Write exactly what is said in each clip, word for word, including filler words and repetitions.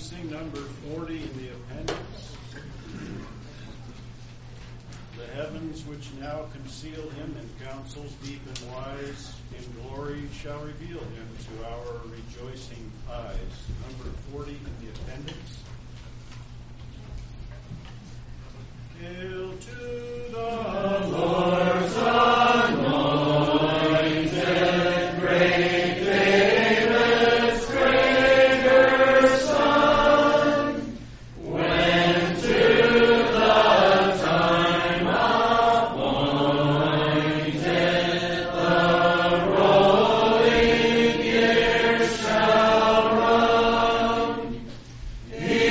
sing number forty in the appendix. The heavens which now conceal him in counsels deep and wise, in glory shall reveal him to our rejoicing eyes. Number forty in the appendix. Hail to the Lord's anointed, great David's greater Son, when to the time appointed the rolling years shall run. He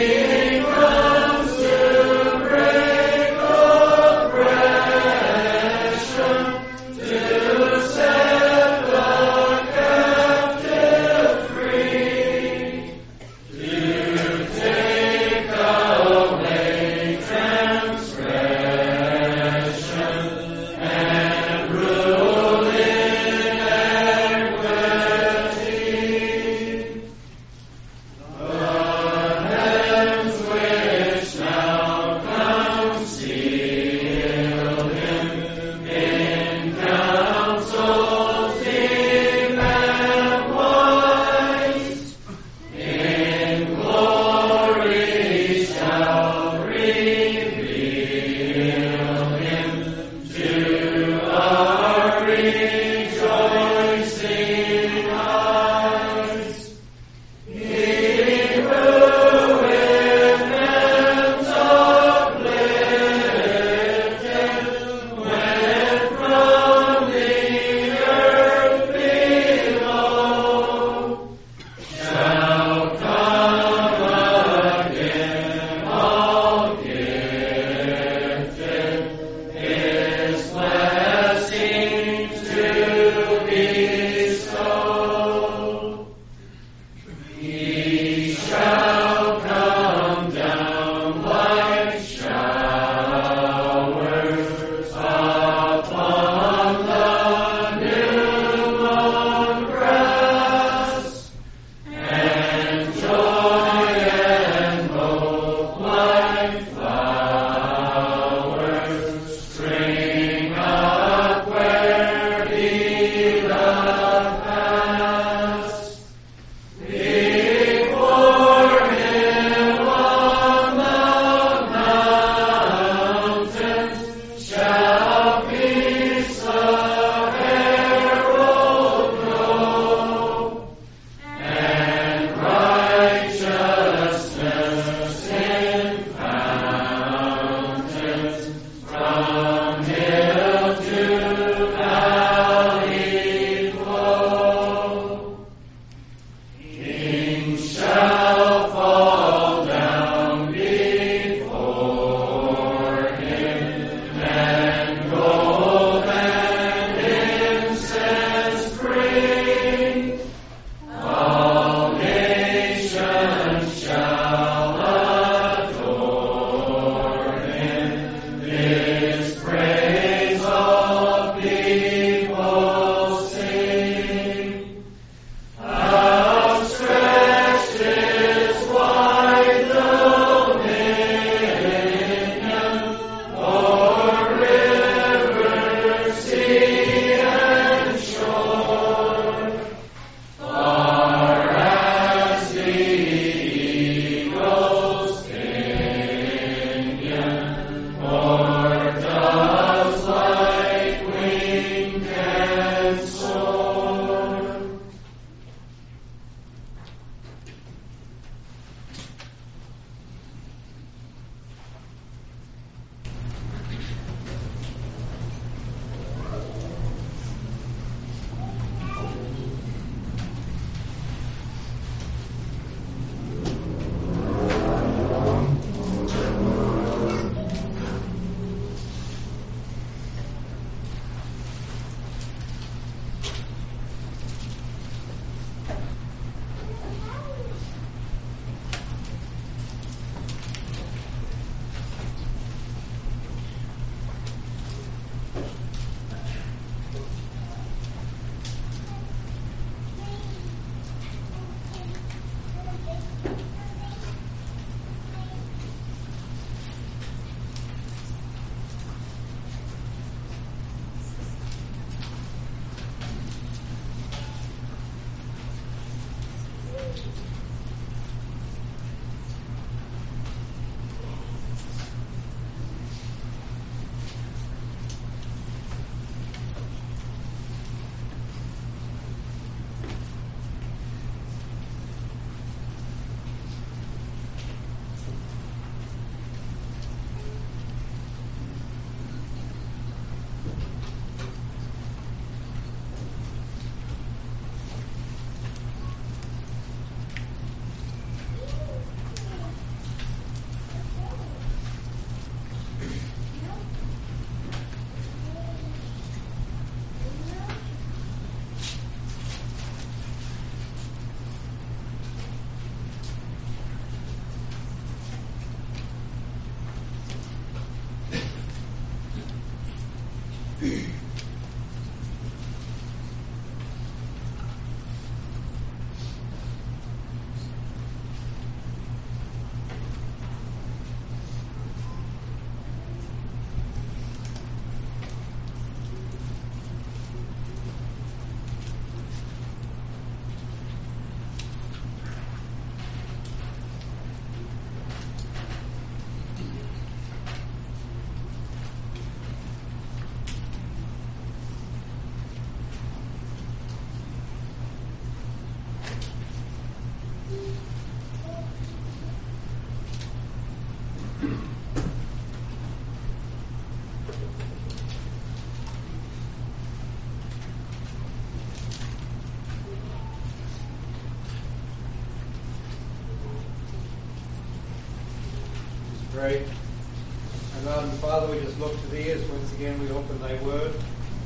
Pray. Our God and Father, we just look to Thee as once again we open Thy Word.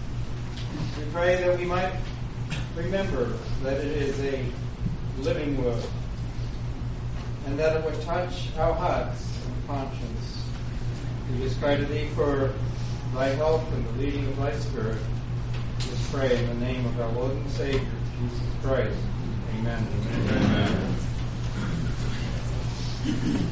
We pray that we might remember that it is a living Word and that it would touch our hearts and conscience. We just cry to Thee for Thy help and the leading of Thy Spirit. We just pray in the name of our Lord and Savior, Jesus Christ. Amen. Amen. Amen.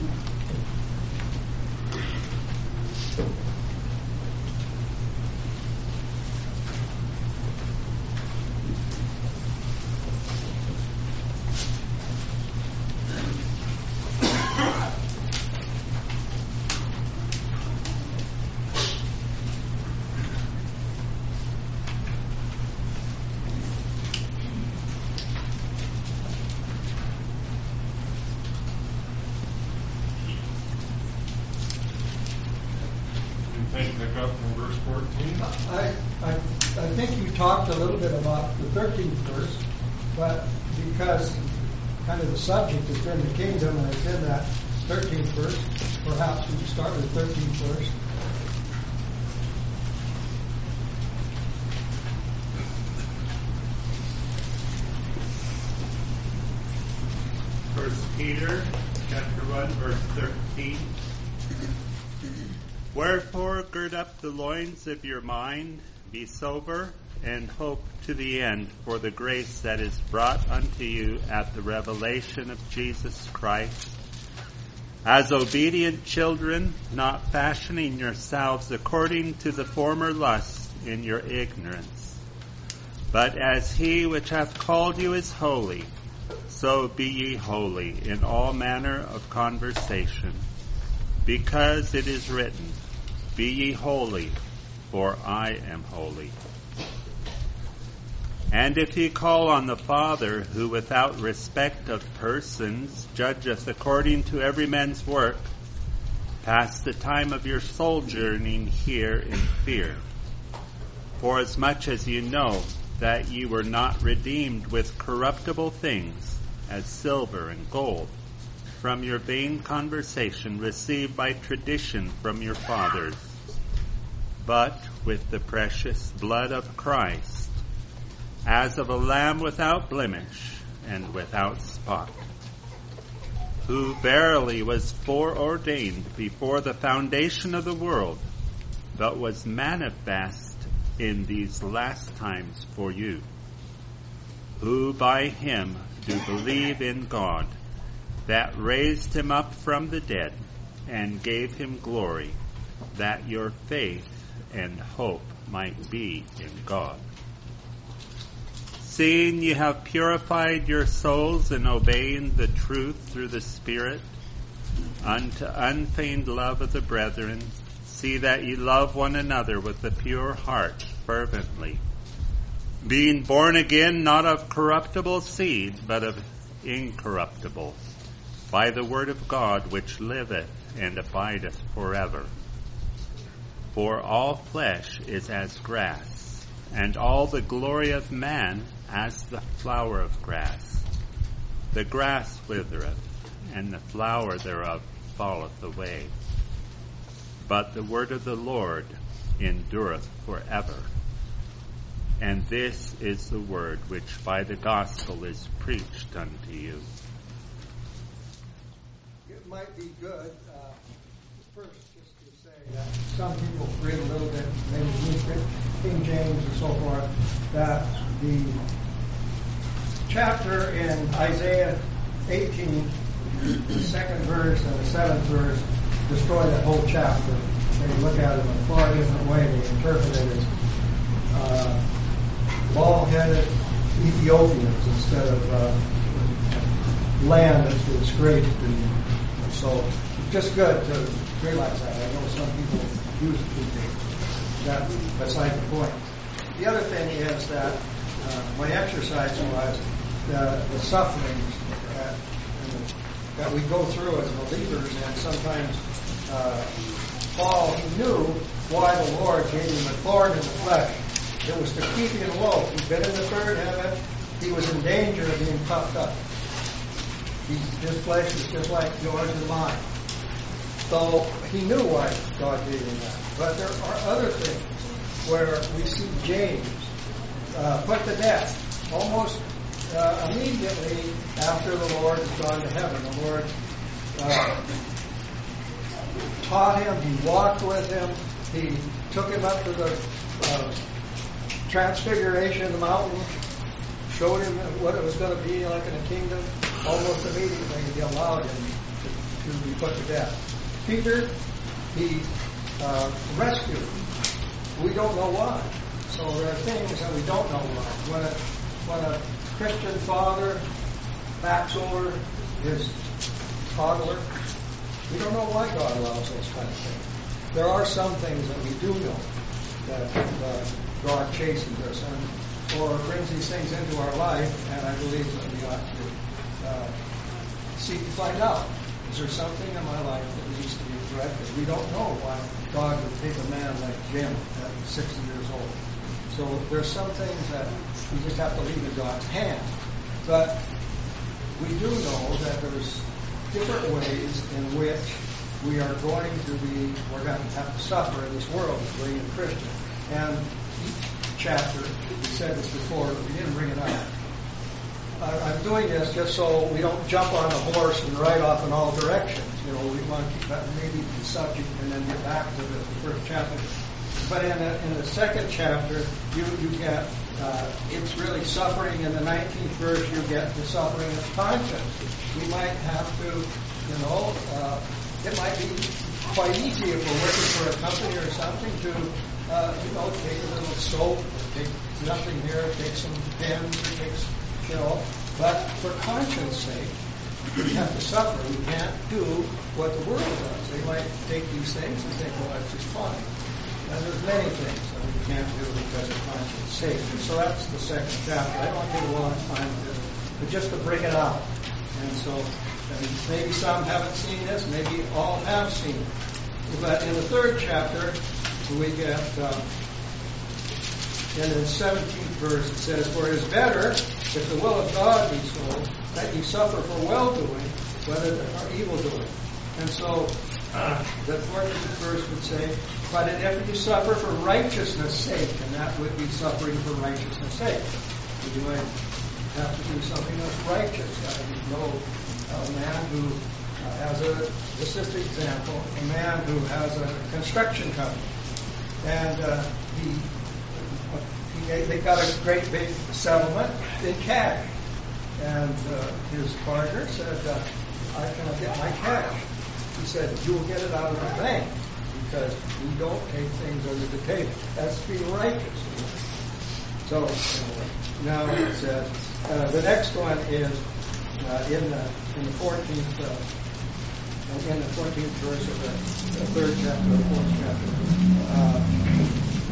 I, I, I think you talked a little bit about the thirteenth verse, but because kind of the subject has been the kingdom and it's in that thirteenth verse, perhaps we could start with the thirteenth verse. First Peter chapter one, verse thirteen. Wherefore gird up the loins of your mind, be sober, and hope to the end for the grace that is brought unto you at the revelation of Jesus Christ. As obedient children, not fashioning yourselves according to the former lusts in your ignorance. But as he which hath called you is holy, so be ye holy in all manner of conversation. Because it is written, Be ye holy, for I am holy. And if ye call on the Father, who without respect of persons judgeth according to every man's work, pass the time of your sojourning here in fear. Forasmuch as you know that ye were not redeemed with corruptible things, as silver and gold, from your vain conversation received by tradition from your fathers, but with the precious blood of Christ, as of a lamb without blemish and without spot, who verily was foreordained before the foundation of the world, but was manifest in these last times for you, who by him do believe in God, that raised him up from the dead and gave him glory, that your faith and hope might be in God. Seeing ye have purified your souls in obeying the truth through the Spirit, unto unfeigned love of the brethren, see that ye love one another with a pure heart fervently, being born again not of corruptible seed, but of incorruptible, by the word of God which liveth and abideth forever. For all flesh is as grass, and all the glory of man as the flower of grass. The grass withereth, and the flower thereof falleth away. But the word of the Lord endureth forever. And this is the word which by the gospel is preached unto you. It might be good, uh, first, just to say that some people read a little bit, maybe King James and so forth, that the chapter in Isaiah eighteen, the second verse and the seventh verse, destroy that whole chapter. They look at it in a far different way. They interpret it as uh, bald-headed Ethiopians instead of uh, land that's been scraped. And so it's just good to realize that. I know some people use it too big. That, beside the point. The other thing is that uh, my exercise was the, the sufferings that, that we go through as believers, and sometimes uh, Paul, he knew why the Lord gave him a thorn in the flesh. It was to keep him low. He'd been in the third heaven. He was in danger of being puffed up. He, his flesh was just like yours and mine. So he knew why God gave him that. But there are other things where we see James uh, put to death almost uh, immediately after the Lord has gone to heaven. The Lord uh, taught him, he walked with him, he took him up to the uh, Transfiguration, the mountain, showed him what it was going to be like in a kingdom. Almost immediately he allowed him to, to be put to death. Peter, he uh, rescued him. We don't know why. So there are things that we don't know why. When a, when a Christian father backs over his toddler, we don't know why God allows those kind of things. There are some things that we do know that uh, God chastens us and or brings these things into our life, and I believe that we ought to uh, seek to find out. Is there something in my life that needs to be corrected? We don't know why God would take a man like Jim at sixty years old. So there's some things that we just have to leave in God's hand. But we do know that there's different ways in which we are going to be, we're going to have to suffer in this world as being a Christian. And each chapter, we said this before, but we didn't bring it up. I'm doing this just so we don't jump on a horse and ride off in all directions. You know, we want to keep that maybe the subject and then get back to the first chapter. But in the, in the second chapter, you, you get, uh, it's really suffering. In the nineteenth verse, you get the suffering of conscience. We might have to, you know, uh, it might be quite easy if we're working for a company or something to, uh, you know, take a little soap, or take nothing here, take some pens, or take, you know, but for conscience sake, we have to suffer. We can't do what the world does. They might take these things and think, well, that's just fine. And there's many things that we can't do because of conscience sake. And so that's the second chapter. I don't want to take a long time to, but just to bring it out. And so, and maybe some haven't seen this, maybe all have seen it. But in the third chapter, we get, um, in the seventeenth verse, it says, "For it is better, if the will of God be so, that ye suffer for well-doing, rather than for evil-doing." And so, uh, the fourteenth verse would say, "But if you suffer for righteousness' sake," and that would be suffering for righteousness' sake. So you might have to do something that's righteous. Uh, you know, a man who uh, has a, this is the example, a man who has a construction company, and uh, he, he, they got a great big settlement in cash, and uh, his partner said, uh, "I cannot get my cash." He said, "You will get it out of the bank, because we don't take things under the table." That's being righteous. So now it says, uh, the next one is uh, in the in the fourteenth uh, in the fourteenth verse of the, the third chapter, the fourth chapter. Uh,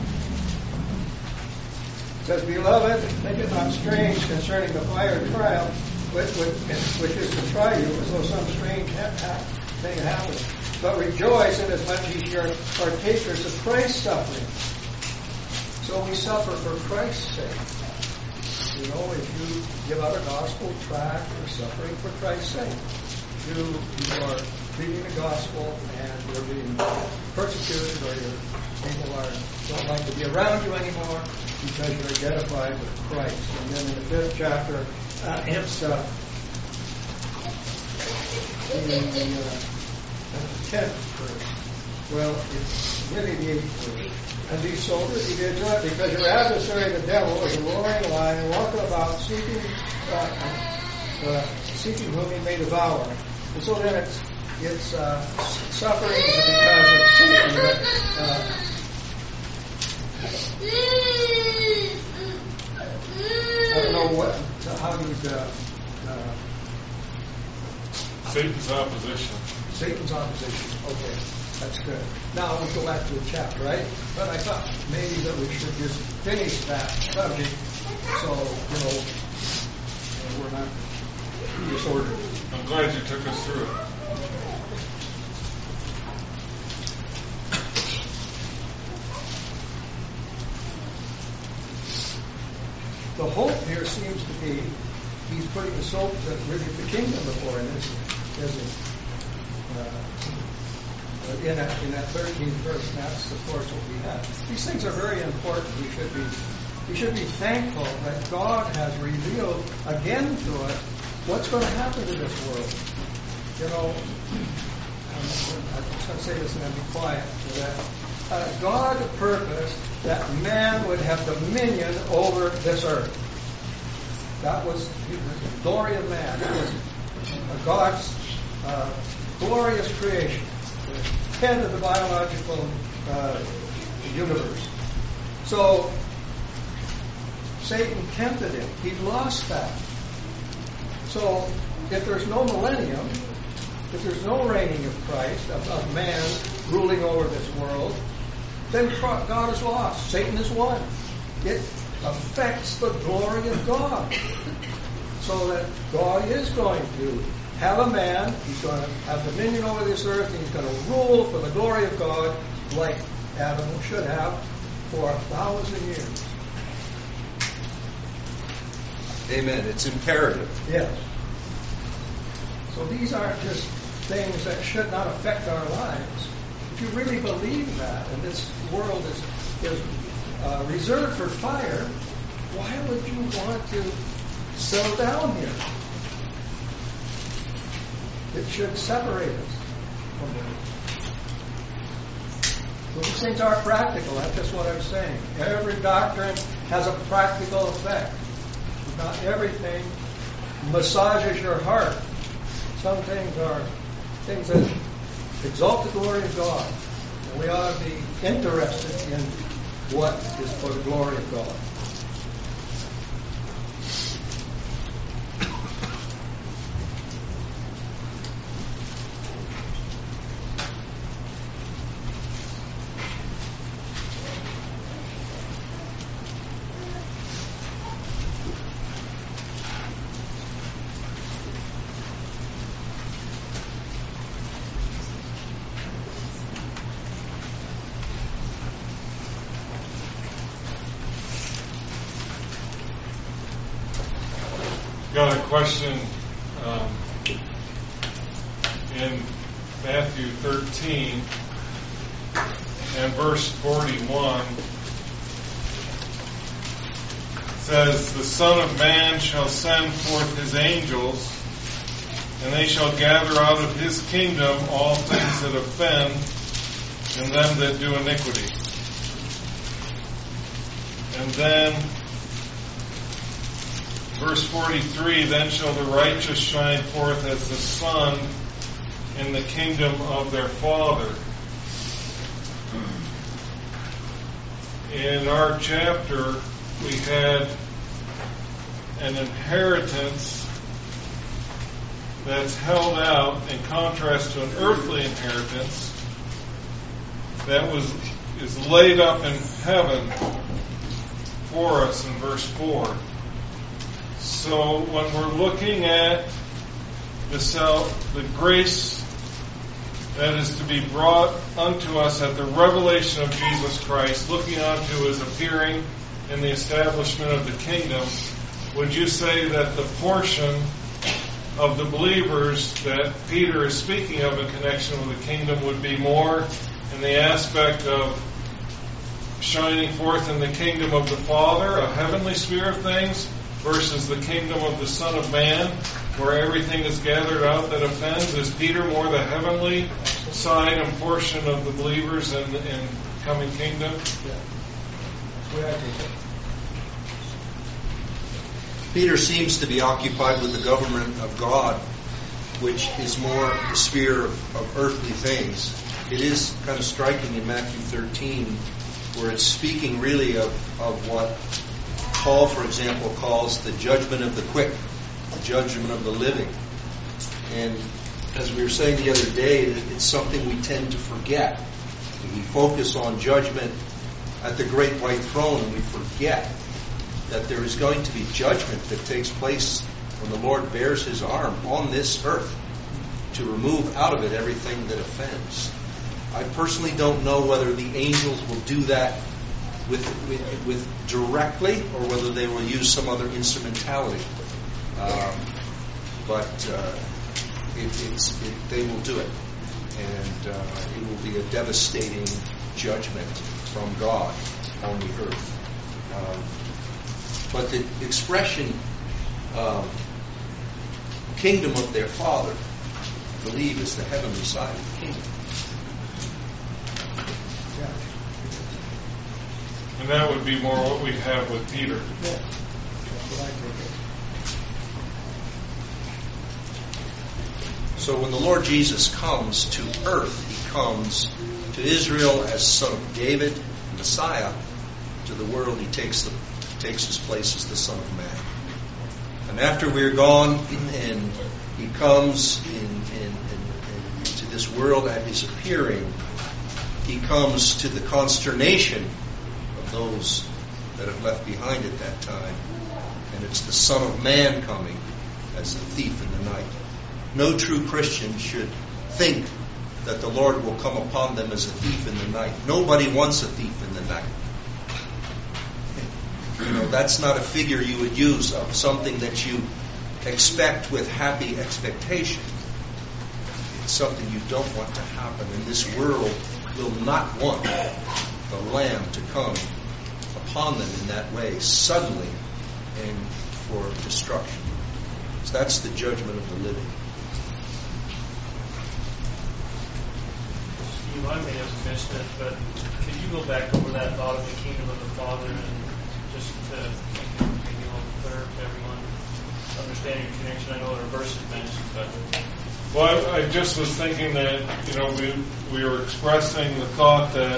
it says, "Beloved, think it not strange concerning the fire trial, which, which, which is to try you, as though some strange ha- ha- thing happened. But rejoice inasmuch as you are partakers of Christ's suffering." So we suffer for Christ's sake. You know, if you give out a gospel tract, you're suffering for Christ's sake. You, you are preaching the gospel and you're being persecuted, or your people are don't like to be around you anymore because you're identified with Christ. And then in the fifth chapter, uh, it's uh, in the uh, tenth verse. Well, it's really the eighth verse. "And be sober, be vigilant, because your adversary the devil is a roaring lion, walking about seeking uh, uh, seeking whom he may devour." And so then it's it's uh, suffering because of Satan. But, uh, I don't know what how you uh, uh, Satan's opposition. Satan's opposition. Okay, that's good. Now we'll go back to the chapter, right? But I thought maybe that we should just finish that subject, so you know uh, we're not disordered. I'm glad you took us through it. The hope here seems to be he's putting the soap that really the kingdom before him, isn't it? Uh, in that in that thirteenth verse, and that's of course what we have. These things are very important. We should be we should be thankful that God has revealed again to us what's going to happen to this world. You know, I'm just going to say this and then be quiet. That uh, God purposed that man would have dominion over this earth. That was the glory of man. It was God's uh, glorious creation, the head of the biological uh, universe. So Satan tempted him. He lost that. So if there's no millennium, if there's no reigning of Christ, of, of man ruling over this world, then God is lost. Satan is won. It affects the glory of God. So that God is going to have a man, he's going to have dominion over this earth, and he's going to rule for the glory of God like Adam should have for a thousand years. Amen. It's imperative. Yes. So these aren't just things that should not affect our lives. If you really believe that, and this world is, is uh, reserved for fire, why would you want to settle down here? It should separate us from it. So these things are practical. That's just what I'm saying. Every doctrine has a practical effect. Not everything massages your heart. Some things are things that exalt the glory of God. And we ought to be interested in what is for the glory of God. Got a question um, in Matthew thirteen and verse forty-one. It says, "The Son of Man shall send forth his angels, and they shall gather out of his kingdom all things that offend, and them that do iniquity." And then verse forty-three, "Then shall the righteous shine forth as the sun in the kingdom of their Father." In our chapter, we had an inheritance that's held out in contrast to an earthly inheritance that was is laid up in heaven for us in verse four. So when we're looking at the self, the grace that is to be brought unto us at the revelation of Jesus Christ, looking unto his appearing in the establishment of the kingdom, would you say that the portion of the believers that Peter is speaking of in connection with the kingdom would be more in the aspect of shining forth in the kingdom of the Father, a heavenly sphere of things, versus the kingdom of the Son of Man, where everything is gathered out that offends? Is Peter more the heavenly side and portion of the believers in the coming kingdom? Yeah. Peter seems to be occupied with the government of God, which is more the sphere of, of earthly things. It is kind of striking in Matthew thirteen, where it's speaking really of, of what Paul, for example, calls the judgment of the quick, the judgment of the living. And as we were saying the other day, it's something we tend to forget. We focus on judgment at the great white throne, and we forget that there is going to be judgment that takes place when the Lord bears his arm on this earth to remove out of it everything that offends. I personally don't know whether the angels will do that with, with, with directly, or whether they will use some other instrumentality. Um, but uh, it, it's, it, they will do it, and uh, it will be a devastating judgment from God on the earth. Um, but the expression um, kingdom of their Father, I believe, is the heavenly side of the kingdom. And that would be more what we have with Peter. Yeah. That's what I think. So when the Lord Jesus comes to earth, he comes to Israel as Son of David, Messiah. To the world, he takes the takes his place as the Son of Man. And after we're gone, and he comes in, in, in, into this world at his appearing, he comes to the consternation of those that have left behind at that time. And it's the Son of Man coming as a thief in the night. No true Christian should think that the Lord will come upon them as a thief in the night. Nobody wants a thief in the night. You know, that's not a figure you would use of something that you expect with happy expectation. It's something you don't want to happen. And this world will not want the Lamb to come upon them in that way, suddenly and for destruction. So that's the judgment of the living. Steve, I may have missed it, but could you go back over that thought of the kingdom of the Father and just to make it maybe a little clearer to everyone, understanding your connection? I know there are verses mentioned, but... Well, I, I just was thinking that, you know, we, we were expressing the thought that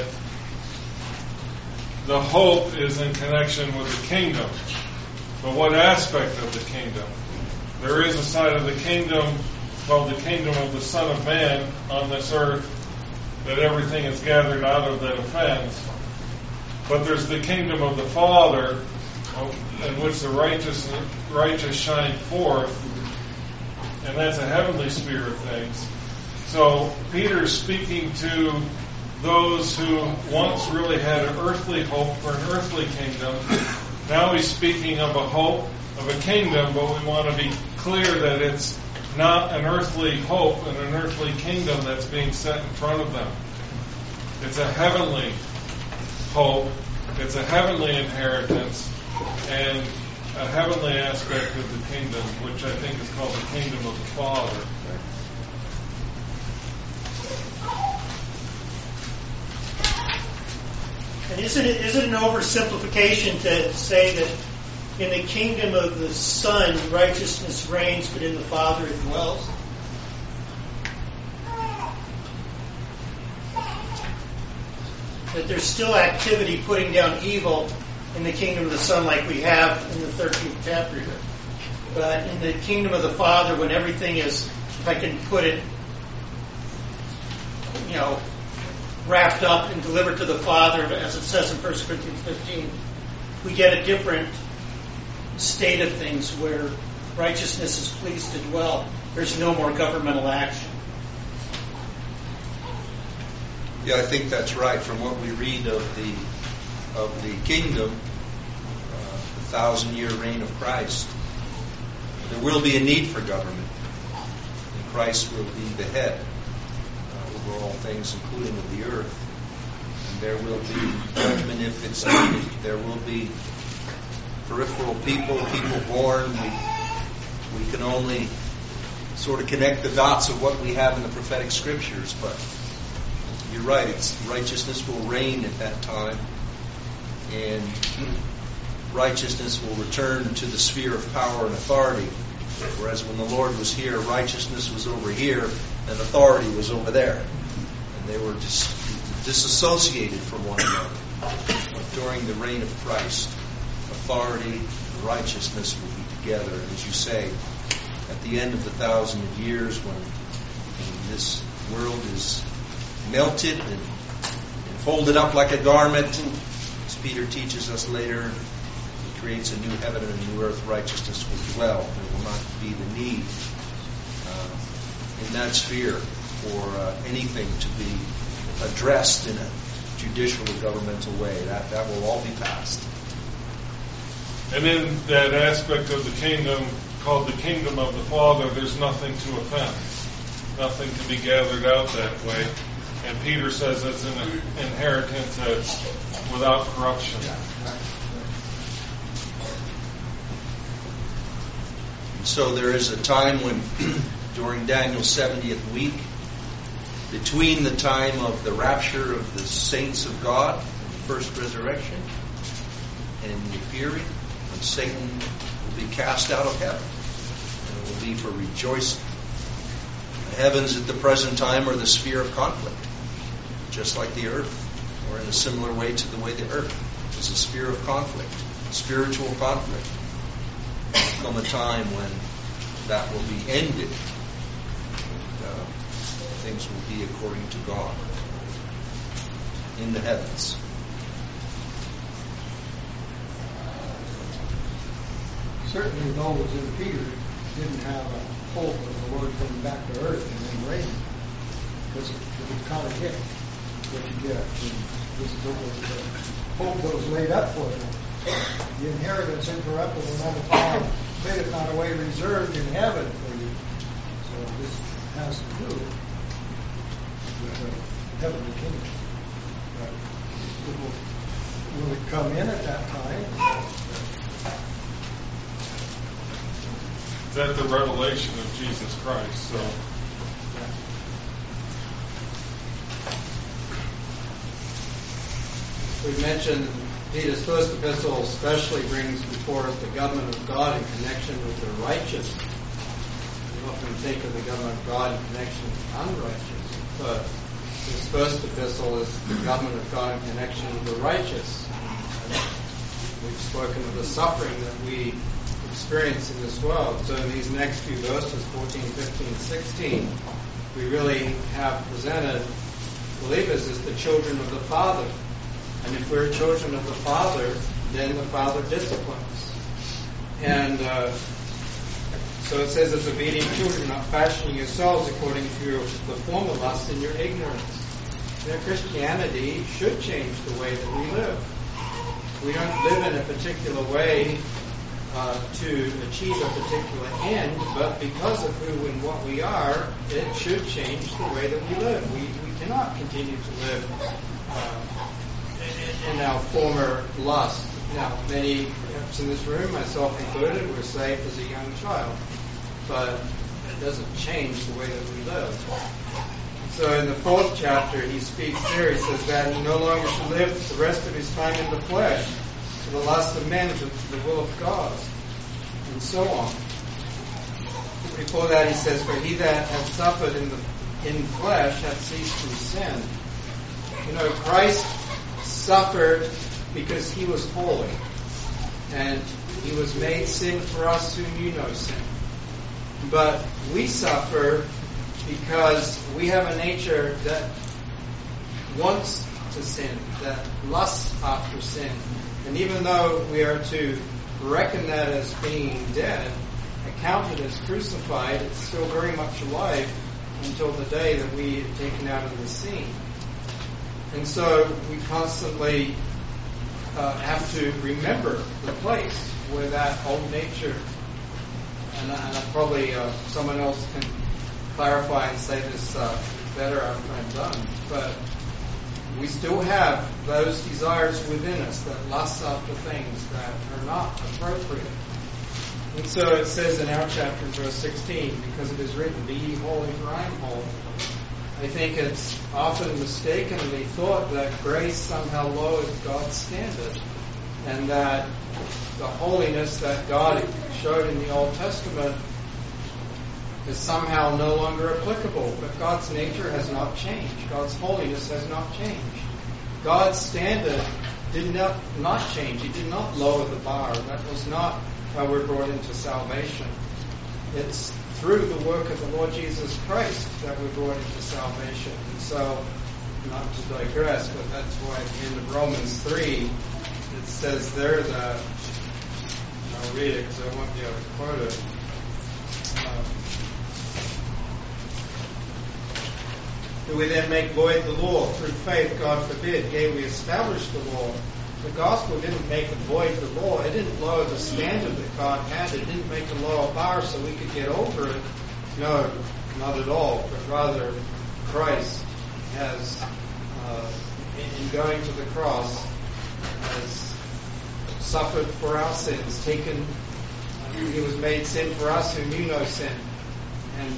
the hope is in connection with the kingdom. But what aspect of the kingdom? There is a side of the kingdom called the kingdom of the Son of Man on this earth that everything is gathered out of that offends. But there's the kingdom of the Father in which the righteous righteous shine forth, and that's a heavenly sphere of things. So Peter's speaking to those who once really had an earthly hope for an earthly kingdom. Now he's speaking of a hope of a kingdom, but we want to be clear that it's not an earthly hope and an earthly kingdom that's being set in front of them. It's a heavenly hope, it's a heavenly inheritance, and a heavenly aspect of the kingdom, which I think is called the kingdom of the Father. And isn't it, isn't it an oversimplification to say that in the kingdom of the Son, righteousness reigns, but in the Father it dwells? That there's still activity putting down evil, in the kingdom of the Son like we have in the thirteenth chapter here. But in the kingdom of the Father, when everything is, if I can put it, you know, wrapped up and delivered to the Father, as it says in First Corinthians fifteen, we get a different state of things where righteousness is pleased to dwell. There's no more governmental action. Yeah, I think that's right. From what we read of the of the kingdom, uh, the thousand-year reign of Christ, there will be a need for government, and Christ will be the head uh, over all things, including of the earth. And there will be judgment if it's needed. There will be peripheral people, people born. We, we can only sort of connect the dots of what we have in the prophetic scriptures, but you're right, it's righteousness will reign at that time, and righteousness will return to the sphere of power and authority, whereas when the Lord was here, righteousness was over here, and authority was over there. And they were dis- disassociated from one another. But during the reign of Christ, authority and righteousness will be together. And as you say, at the end of the thousand years, when, when this world is melted and, and folded up like a garment, as Peter teaches us later, he creates a new heaven and a new earth. Righteousness will dwell. There will not be the need uh, in that sphere for uh, anything to be addressed in a judicial or governmental way. That that will all be passed. And in that aspect of the kingdom called the kingdom of the Father, there's nothing to offend, nothing to be gathered out that way. And Peter says it's an inheritance that's without corruption. So there is a time when, during Daniel's seventieth week, between the time of the rapture of the saints of God, the first resurrection, and the period when Satan will be cast out of heaven, and it will be for rejoicing. The heavens at the present time are the sphere of conflict, just like the earth, or in a similar way to the way the earth is a sphere of conflict, spiritual conflict. There will come a time when that will be ended. And, uh, things will be according to God in the heavens. Certainly those in Peter didn't have a hope of the Lord coming back to earth and then reigning, because it would contradict what you get. And this is what was the hope that was laid up for them. The inheritance incorruptible and undefiled, fadeth not away, reserved in heaven for you. So this has to do with the heavenly kingdom. But it will, will it come in at that time? Is that the revelation of Jesus Christ? So. We mentioned Peter's first epistle especially brings before us the government of God in connection with the righteous. We often think of the government of God in connection with the unrighteous, but his first epistle is the government of God in connection with the righteous. We've spoken of the suffering that we experience in this world. So in these next few verses, fourteen, fifteen, sixteen, we really have presented believers as the children of the Father. And if we're children of the Father, then the Father disciplines. And uh, so it says, as obedient children, not fashioning yourselves according to your, the former lust in your ignorance. You know, Christianity should change the way that we live. We don't live in a particular way uh, to achieve a particular end, but because of who and what we are, it should change the way that we live. We, we cannot continue to live uh, in our former lust. Now, many, perhaps in this room, myself included, were saved as a young child, but it doesn't change the way that we live. So in the fourth chapter, he speaks here, he says that he no longer should live the rest of his time in the flesh, to the lust of men, to the will of God, and so on. Before that, he says, for he that hath suffered in the in flesh hath ceased from sin. You know, Christ suffered because he was holy. and he was made sin for us who knew no sin. But we suffer because we have a nature that wants to sin, that lusts after sin. And even though we are to reckon that as being dead, accounted as crucified, it's still very much alive until the day that we are taken out of the scene. And so we constantly uh, have to remember the place where that old nature, and, and probably uh, someone else can clarify and say this uh, better after I'm done, but we still have those desires within us that lust after things that are not appropriate. And so it says in our chapter, verse sixteen, because it is written, "Be ye holy, for I am holy." I think it's often mistakenly thought that grace somehow lowers God's standard, and that the holiness that God showed in the Old Testament is somehow no longer applicable. But God's nature has not changed. God's holiness has not changed. God's standard did not, not change. He did not lower the bar. That was not how we're brought into salvation. It's through the work of the Lord Jesus Christ that we're brought into salvation. And so, not to digress, but that's why at the end of Romans three, it says there that, I'll read it because I won't be able to quote it. Um, Do we then make void the law? Through faith, God forbid. Yea, we establish the law. The gospel didn't make void the law. It didn't lower the standard that God had. It didn't make a lower bar so we could get over it. No, not at all. But rather, Christ has, uh, in going to the cross, has suffered for our sins, taken, uh, he was made sin for us who knew no sin. And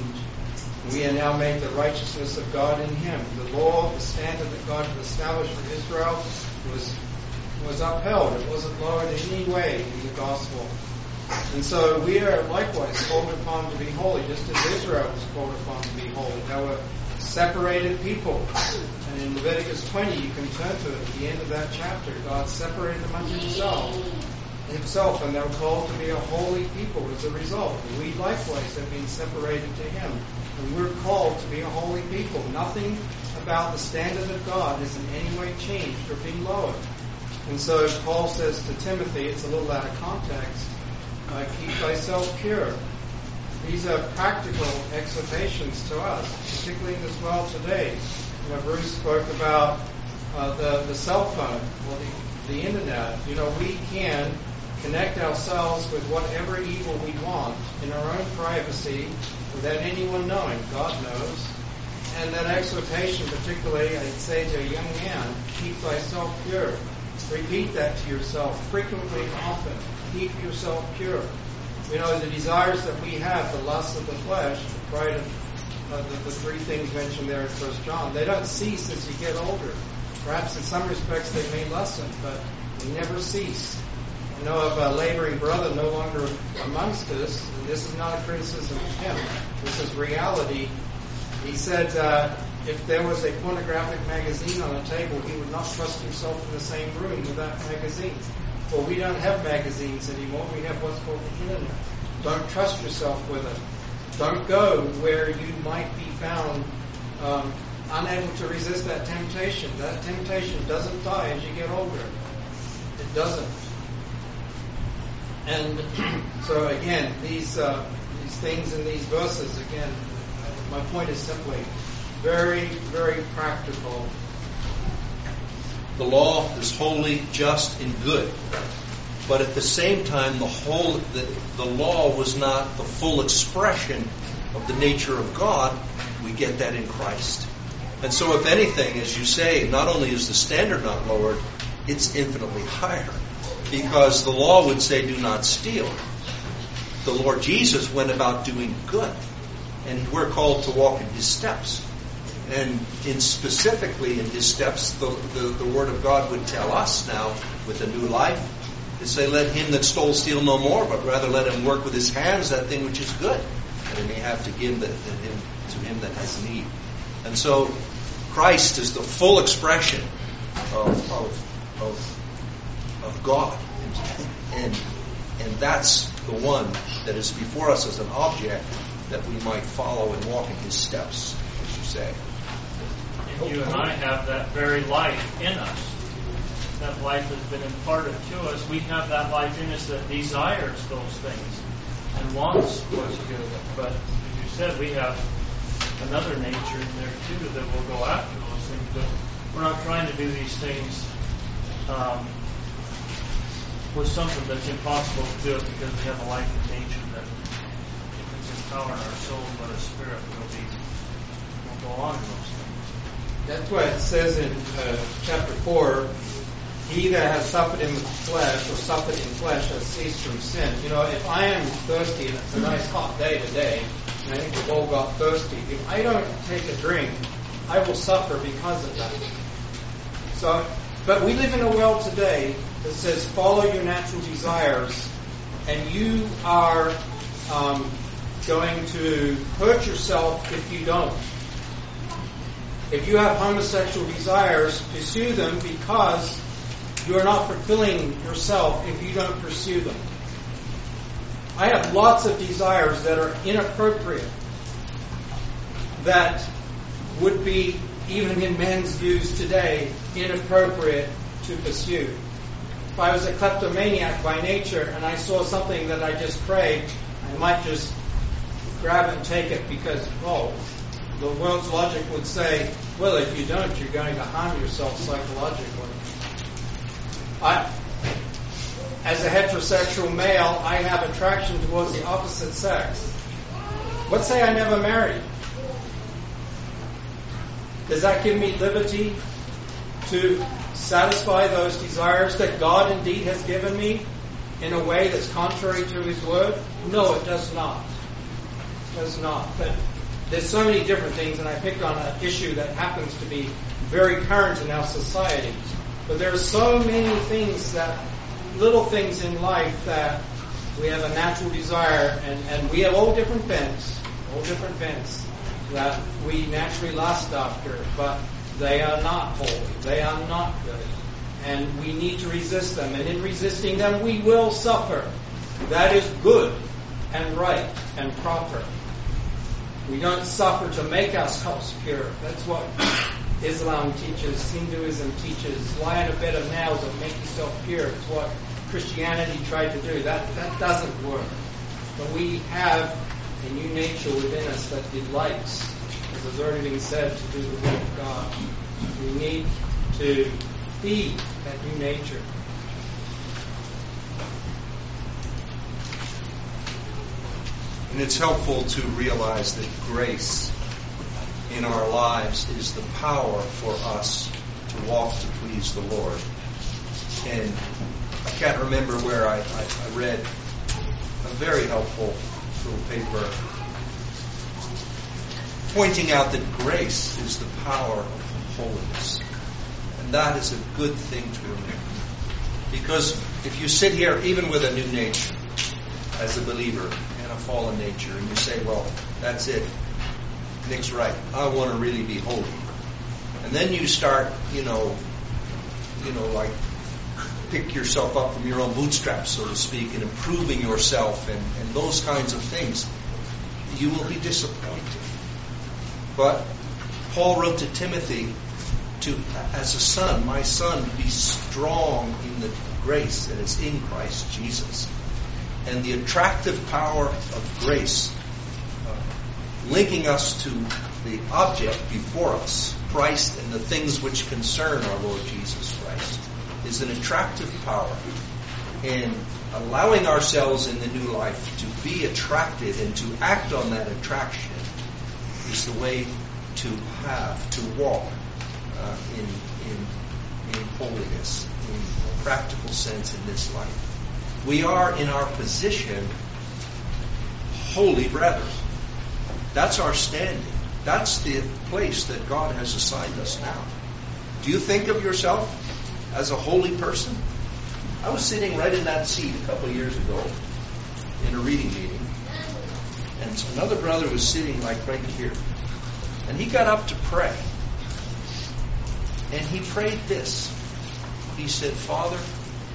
we are now made the righteousness of God in him. The law, the standard that God had established for Israel was was upheld. It wasn't lowered in any way in the gospel. And so we are likewise called upon to be holy, just as Israel was called upon to be holy. They were separated people. And in Leviticus twenty, you can turn to it at the end of that chapter. God separated them unto himself. himself, and they were called to be a holy people as a result. And we likewise have been separated to him. And we're called to be a holy people. Nothing about the standard of God is in any way changed or being lowered. And so Paul says to Timothy, it's a little out of context, uh, keep thyself pure. These are practical exhortations to us, particularly in this world today. You know, Bruce spoke about uh, the, the cell phone or the, the internet. You know, we can connect ourselves with whatever evil we want in our own privacy without anyone knowing. God knows. And that exhortation, particularly, I'd say to a young man, keep thyself pure. Repeat that to yourself frequently and often. Keep yourself pure. You know, the desires that we have, the lusts of the flesh, the pride of uh, the, the three things mentioned there in First John, they don't cease as you get older. Perhaps in some respects they may lessen, but they never cease. I know of a laboring brother no longer amongst us, and this is not a criticism of him. This is reality. He said uh, if there was a pornographic magazine on a table, he would not trust himself in the same room with that magazine. Well, we don't have magazines anymore. We have what's called the internet. Don't trust yourself with it. Don't go where you might be found um, unable to resist that temptation. That temptation doesn't die as you get older. It doesn't. And so again, these uh, these things in these verses, again, my point is simply very, very practical. The law is holy, just, and good. But at the same time, the whole the, the law was not the full expression of the nature of God. We get that in Christ. And so if anything, as you say, not only is the standard not lowered, it's infinitely higher. Because the law would say, do not steal. The Lord Jesus went about doing good. And we're called to walk in his steps. And in specifically in his steps, the, the, the Word of God would tell us now, with a new life, to say, let him that stole steal no more, but rather let him work with his hands that thing which is good, that he may have to give the, the, him, to him that has need. And so Christ is the full expression of, of, of, of God And and that's the one that is before us as an object that we might follow and walk in his steps, as you say. And you and I have that very life in us. That life has been imparted to us. We have that life in us that desires those things and wants what's good. But as you said, we have another nature in there too that will go after those things. But we're not trying to do these things um, with something that's impossible to do it because we have a life in nature that if it's empowering our soul but our spirit will be will go on in those things. That's why it says in uh, chapter four, he that has suffered in the flesh or suffered in flesh has ceased from sin. You know, if I am thirsty and it's a nice hot day today, and I think we've all got thirsty, if I don't take a drink, I will suffer because of that. So, but we live in a world today that says follow your natural desires, and you are um, going to hurt yourself if you don't. If you have homosexual desires, pursue them because you are not fulfilling yourself if you don't pursue them. I have lots of desires that are inappropriate, that would be, even in men's views today, inappropriate to pursue. If I was a kleptomaniac by nature and I saw something that I just craved, I might just grab it and take it because, oh, the world's logic would say, well, if you don't, you're going to harm yourself psychologically. I, as a heterosexual male, I have attraction towards the opposite sex. Let's say I never married. Does that give me liberty to satisfy those desires that God indeed has given me in a way that's contrary to His Word? No, it does not. It does not. But there's so many different things, and I picked on an issue that happens to be very current in our society. But there are so many things that, little things in life that we have a natural desire, and, and we have all different bents, all different bents that we naturally lust after, but they are not holy, they are not good, and we need to resist them, and in resisting them we will suffer. That is good and right and proper. We don't suffer to make ourselves pure. That's what Islam teaches, Hinduism teaches. Lie in a bed of nails and make yourself pure. It's what Christianity tried to do. That that doesn't work. But we have a new nature within us that delights, as has already been said, to do the will of God. We need to feed that new nature. And it's helpful to realize that grace in our lives is the power for us to walk to please the Lord. And I can't remember where I, I, I read a very helpful little paper pointing out that grace is the power of holiness. And that is a good thing to remember. Because if you sit here, even with a new nature, as a believer, and a fallen nature, and you say, well, that's it. Nick's right. I want to really be holy. And then you start, you know, you know, like pick yourself up from your own bootstraps, so to speak, and improving yourself and, and those kinds of things, you will be disappointed. But Paul wrote to Timothy, to as a son, my son, be strong in the grace that is in Christ Jesus. And the attractive power of grace, uh, linking us to the object before us, Christ and the things which concern our Lord Jesus Christ, is an attractive power. And allowing ourselves in the new life to be attracted and to act on that attraction is the way to have, to walk uh, in, in, in holiness, in a practical sense in this life. We are in our position holy brethren. That's our standing. That's the place that God has assigned us now. Do you think of yourself as a holy person? I was sitting right in that seat a couple of years ago in a reading meeting, and so another brother was sitting like right here, and he got up to pray, and he prayed this. He said, Father,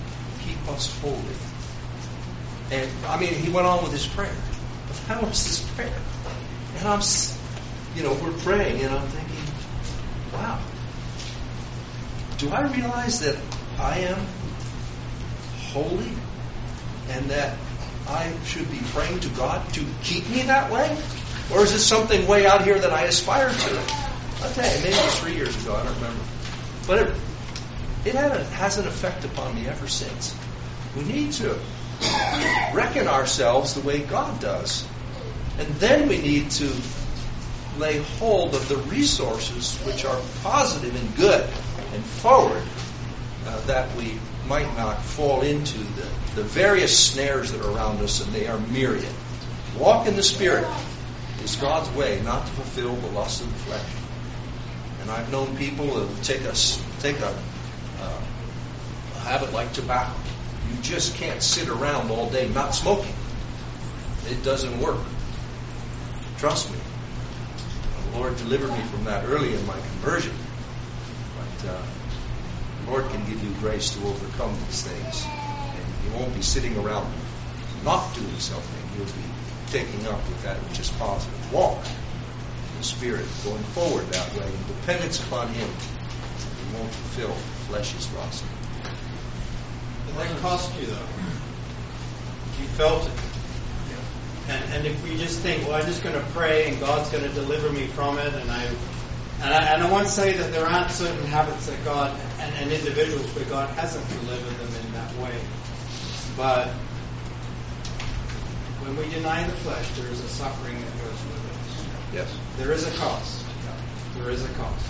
keep us holy. And, I mean, he went on with his prayer. But that was his prayer. And I'm, you know, we're praying, and I'm thinking, wow, do I realize that I am holy and that I should be praying to God to keep me that way? Or is it something way out here that I aspire to? I'll tell you, maybe it was three years ago, I don't remember. But it, it had a, has an effect upon me ever since. We need to reckon ourselves the way God does. And then we need to lay hold of the resources which are positive and good and forward, uh, that we might not fall into the, the various snares that are around us, and they are myriad. Walk in the Spirit is God's way, not to fulfill the lust of the flesh. And I've known people that take a, take a, uh, a habit like tobacco. You just can't sit around all day not smoking. It doesn't work. Trust me. The Lord delivered me from that early in my conversion. But uh, the Lord can give you grace to overcome these things. And you won't be sitting around not doing something. You'll be taking up with that which is positive. Walk in the Spirit, going forward that way, in dependence upon Him. You won't fulfill flesh's lust. But that cost you, though. You felt it. And, and if we just think, well, I'm just going to pray and God's going to deliver me from it, and I and I, and I want to say that there aren't certain habits that God and, and individuals where God hasn't delivered them in that way. But when we deny the flesh, there is a suffering that goes with it. Yes. There is a cost. There is a cost.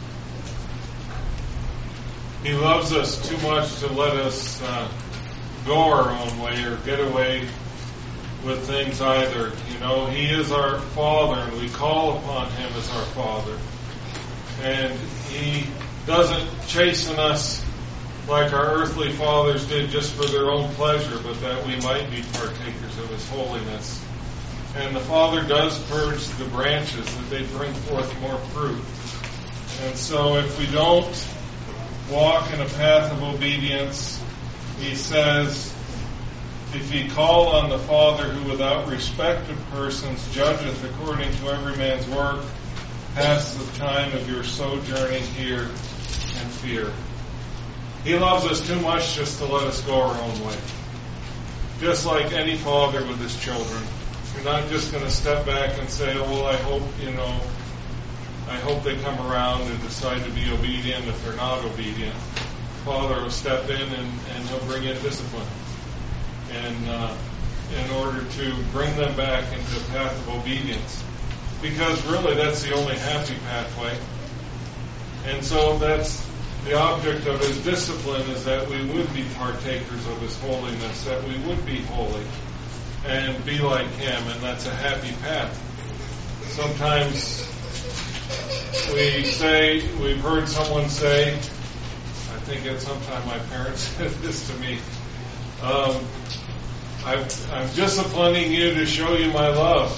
He loves us too much to let us uh, go our own way or get away with things either. You know, He is our Father, and we call upon Him as our Father. And He doesn't chasten us like our earthly fathers did just for their own pleasure, but that we might be partakers of His holiness. And the Father does purge the branches that they bring forth more fruit. And so if we don't walk in a path of obedience, He says, if ye call on the Father who without respect of persons judgeth according to every man's work, pass the time of your sojourning here in fear. He loves us too much just to let us go our own way. Just like any father with his children. You're not just going to step back and say, oh, well, I hope, you know, I hope they come around and decide to be obedient if they're not obedient. Father will step in and, and He'll bring in discipline. And uh, in order to bring them back into the path of obedience. Because really that's the only happy pathway. And so that's the object of His discipline, is that we would be partakers of His holiness, that we would be holy and be like Him, and that's a happy path. Sometimes we say, we've heard someone say, I think at some time my parents said this to me, um, I've, I'm disciplining you to show you my love.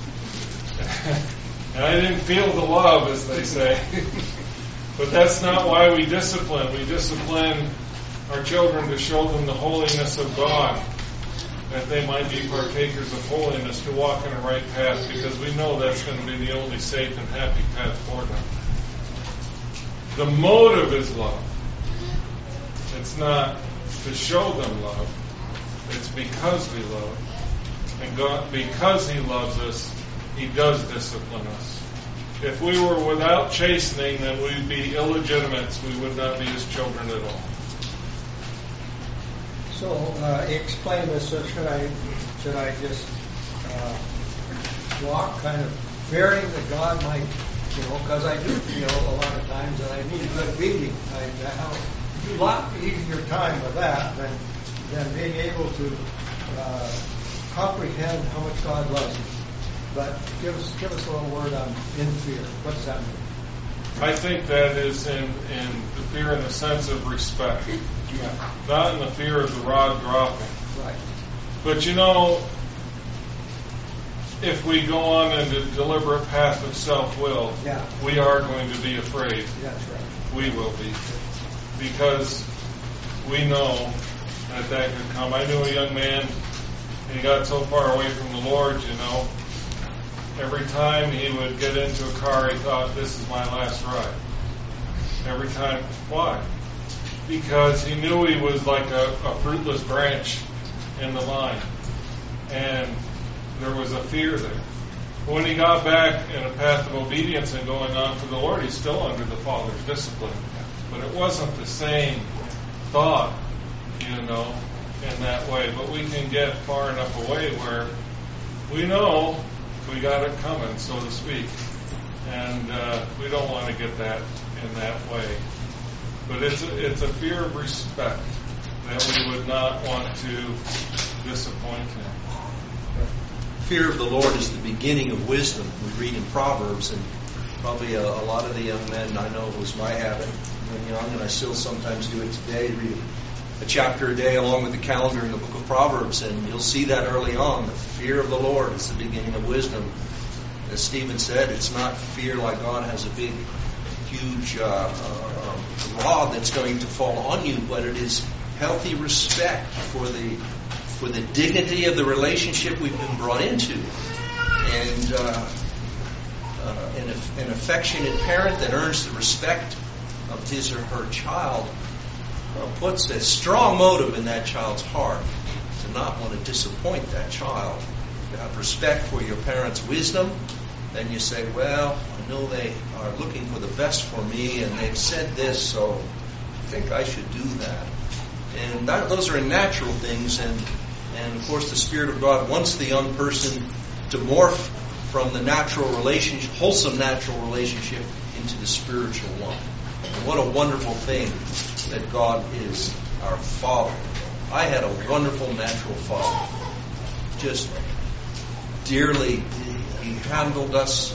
And I didn't feel the love, as they say. But that's not why we discipline. We discipline our children to show them the holiness of God, that they might be partakers of holiness, to walk in a right path, because we know that's going to be the only safe and happy path for them. The motive is love. It's not to show them love. It's because we love. And God, because He loves us, He does discipline us. If we were without chastening, then we'd be illegitimates. We would not be His children at all. So, uh, explain this. So should I, should I just uh, walk kind of fearing that God might, you know, because I do feel a lot of times that I need a good beating. I have a lot easier time with that than than being able to uh, comprehend how much God loves me. But give us give us a little word on in fear. What does that mean? I think that is in, in the fear in the sense of respect. Yeah. Not in the fear of the rod dropping. Right. But you know, if we go on in the deliberate path of self-will, Yeah. we are going to be afraid. That's right. We will be. Because we know that that could come. I knew a young man, and he got so far away from the Lord, you know, every time he would get into a car, he thought, this is my last ride. Every time. Why? Because he knew he was like a, a fruitless branch in the line. And there was a fear there. When he got back in a path of obedience and going on for the Lord, he's still under the Father's discipline. But it wasn't the same thought, you know, in that way. But we can get far enough away where we know we got it coming, so to speak. And uh, we don't want to get that in that way. But it's a, it's a fear of respect that we would not want to disappoint him. Fear of the Lord is the beginning of wisdom. We read in Proverbs, and probably a, a lot of the young men, I know it was my habit when young, and I still sometimes do it today, read a chapter a day along with the calendar in the book of Proverbs, and you'll see that early on. The fear of the Lord is the beginning of wisdom. As Stephen said, it's not fear like God has a big, huge uh, uh, rod that's going to fall on you, but it is healthy respect for the for the dignity of the relationship we've been brought into, and uh, uh, an, an affectionate parent that earns the respect of his or her child uh, puts a strong motive in that child's heart to not want to disappoint that child. You have respect for your parents' wisdom, then you say, well, I know they are looking for the best for me, and they've said this, so I think I should do that. And that, those are natural things, and And, of course, the Spirit of God wants the young person to morph from the natural relationship, wholesome natural relationship, into the spiritual one. And what a wonderful thing that God is our Father. I had a wonderful natural father. Just dearly, he handled us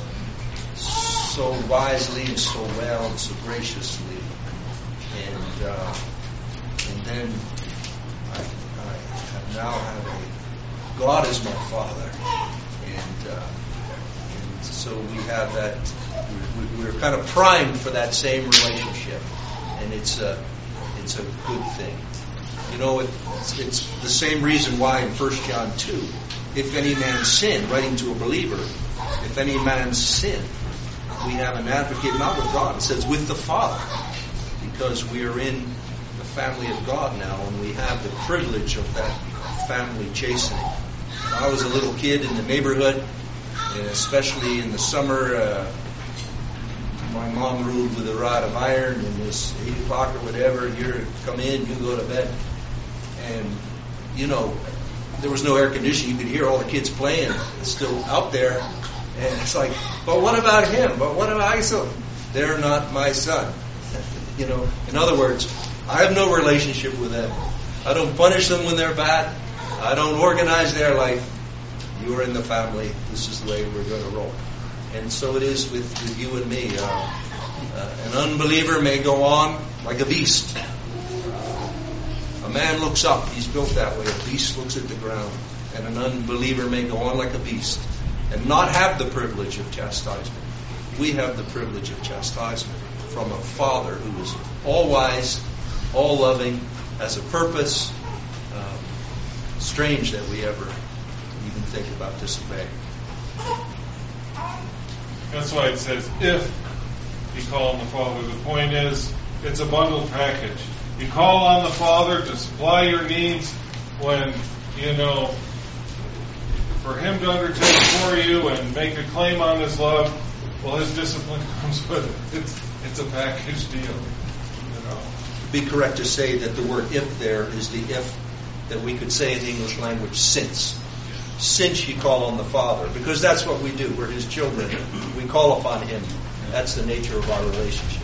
so wisely and so well and so graciously. And, uh, and then I, I now have a God is my Father, and, uh, and so we have that. We, we're kind of primed for that same relationship, and it's a it's a good thing. You know, it, it's, it's the same reason why in First John two, if any man sin, writing to a believer, if any man sin, we have an advocate not with God. It says with the Father, because we are in the family of God now, and we have the privilege of that family chastening. When I was a little kid in the neighborhood, and especially in the summer, uh, my mom ruled with a rod of iron, and it's eight o'clock or whatever, and you come in, you go to bed. And, you know, there was no air conditioning. You could hear all the kids playing still out there. And it's like, but what about him? But what about I? So they're not my son. You know, in other words, I have no relationship with them. I don't punish them when they're bad. I don't organize their life. You are in the family. This is the way we're going to roll. And so it is with, with you and me. Uh, uh, an unbeliever may go on like a beast. A man looks up. He's built that way. A beast looks at the ground. And an unbeliever may go on like a beast and not have the privilege of chastisement. We have the privilege of chastisement from a Father who is all wise, all loving, has a purpose. Um, strange that we ever even think about disobeying. That's why it says, if you call on the Father. The point is, it's a bundled package. You call on the Father to supply your needs when, you know, for Him to undertake for you and make a claim on His love, well, His discipline comes with it. It's, it's a package deal, you know. Be correct to say that the word if there is the if that we could say in the English language, since. Since you call on the Father, because that's what we do. We're His children. We call upon Him. That's the nature of our relationship.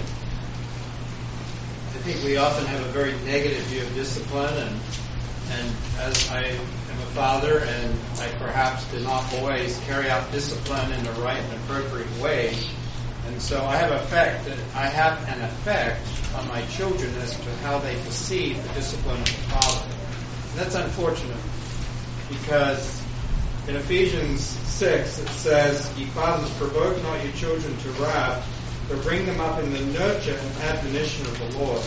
I think we often have a very negative view of discipline, and and as I am a father, and I perhaps do not always carry out discipline in the right and appropriate way, and so I have effect. I have an effect on my children as to how they perceive the discipline of the Father. And that's unfortunate, because in Ephesians six it says, "Ye fathers, provoke not your children to wrath, but bring them up in the nurture and admonition of the Lord."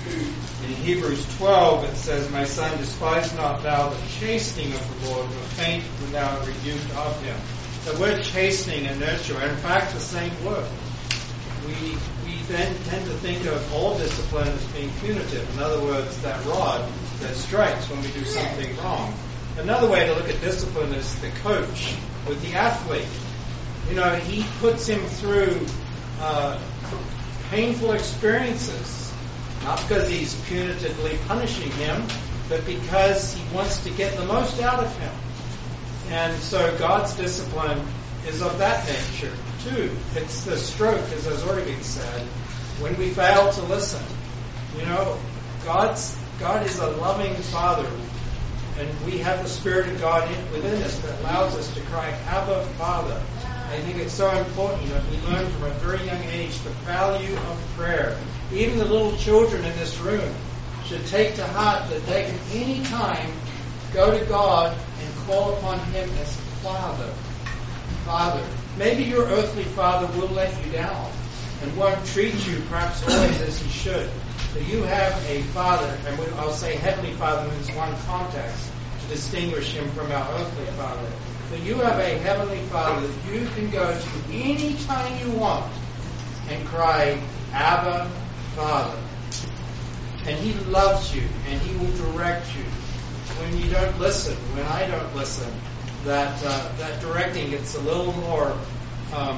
In Hebrews twelve, it says, "My son, despise not thou the chastening of the Lord, nor faint when thou art rebuked of him." The word chastening and nurture are in fact the same word. We we then tend to think of all discipline as being punitive. In other words, that rod that strikes when we do something wrong. Another way to look at discipline is the coach with the athlete. You know, he puts him through uh, painful experiences, not because he's punitively punishing him, but because he wants to get the most out of him. And so God's discipline is of that nature too. It's the stroke, as has already been said, when we fail to listen. You know, God's God is a loving Father, and we have the Spirit of God in, within us that allows us to cry, "Abba, Father." I think it's so important that we learn from a very young age the value of prayer. Even the little children in this room should take to heart that they can any time go to God and call upon Him as Father. Father. Maybe your earthly father will let you down and won't treat you perhaps always as he should. But you have a Father, and I'll say Heavenly Father means one context to distinguish Him from our earthly Father. But you have a Heavenly Father that you can go to any time you want and cry, "Abba, Father." And He loves you, and He will direct you. When you don't listen, when I don't listen, that uh, that directing gets a little more um,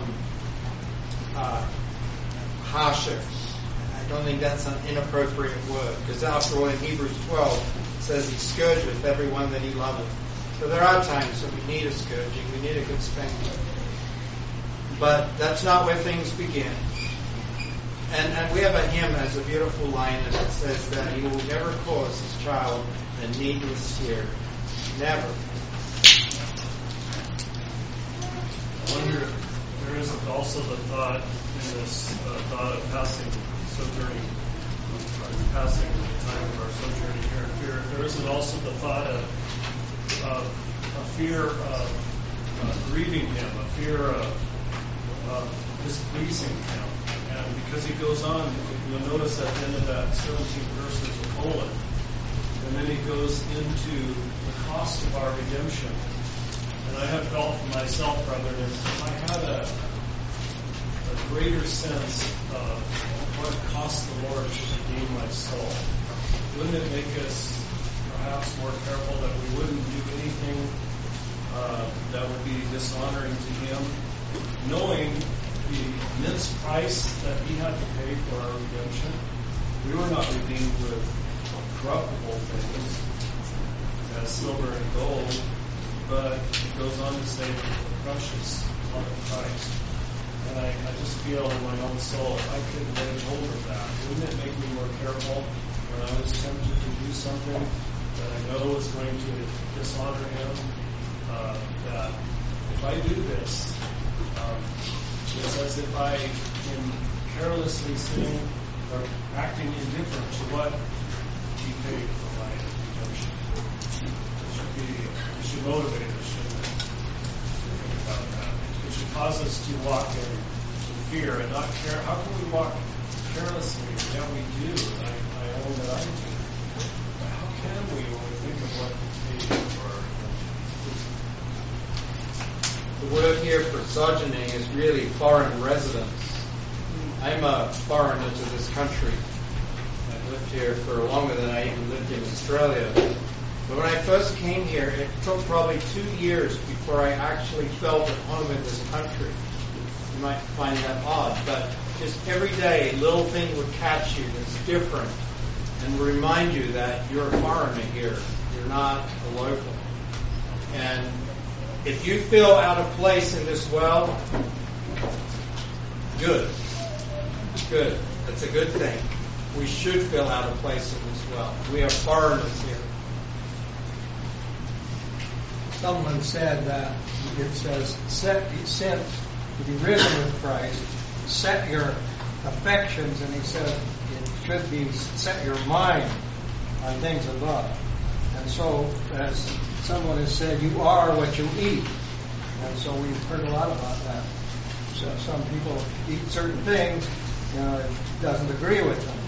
uh, harsher. I don't think that's an inappropriate word, because after all, in Hebrews twelve, it says He scourgeth everyone that He loveth. So there are times that we need a scourging, we need a good spanking. But that's not where things begin. And, and we have a hymn as a beautiful line that says that He will never cause His child a needless tear. Never. I wonder if there isn't also the thought in this uh, thought of passing sojourning, passing the time of our sojourning here in fear. If there isn't also the thought of, of a fear of uh, grieving Him, a fear of, of displeasing Him. And because he goes on, you'll notice at the end of that seventeenth verse there's a colon. And then he goes into the cost of our redemption. And I have felt for myself, brethren, if I had a, a greater sense of what it costs the Lord to redeem my soul, wouldn't it make us perhaps more careful that we wouldn't do anything uh, that would be dishonoring to Him, knowing the immense price that He had to pay for our redemption? We were not redeemed with corruptible things, as silver and gold, but it goes on to say the precious blood of Christ. And I, I just feel in my own soul, if I could lay hold of that, wouldn't it make me more careful when I was tempted to do something that I know is going to dishonor Him? Uh, that if I do this, um, it's as if I am carelessly sinning or acting indifferent to what He paid for my redemption. It should be, it should motivate us, shouldn't it, to think about that. It should cause us to walk in, in fear and not care. How can we walk carelessly? Yeah, we do. I, I own that I do. But how can we when we think of what He paid for our redemption? The word here for sojourning is really foreign residence. I'm a foreigner to this country. I've lived here for longer than I even lived in Australia. But when I first came here, it took probably two years before I actually felt at home in this country. You might find that odd, but just every day a little thing would catch you that's different and remind you that you're a foreigner here. You're not a local. And if you feel out of place in this world, good. Good. That's a good thing. We should feel out of place in this world. We are foreigners here. Someone said that it says, set, be sent to be risen with Christ, set your affections, and he said it should be set your mind on things above. And so, as someone has said, you are what you eat. And so we've heard a lot about that. So some people eat certain things, you know, it doesn't agree with them.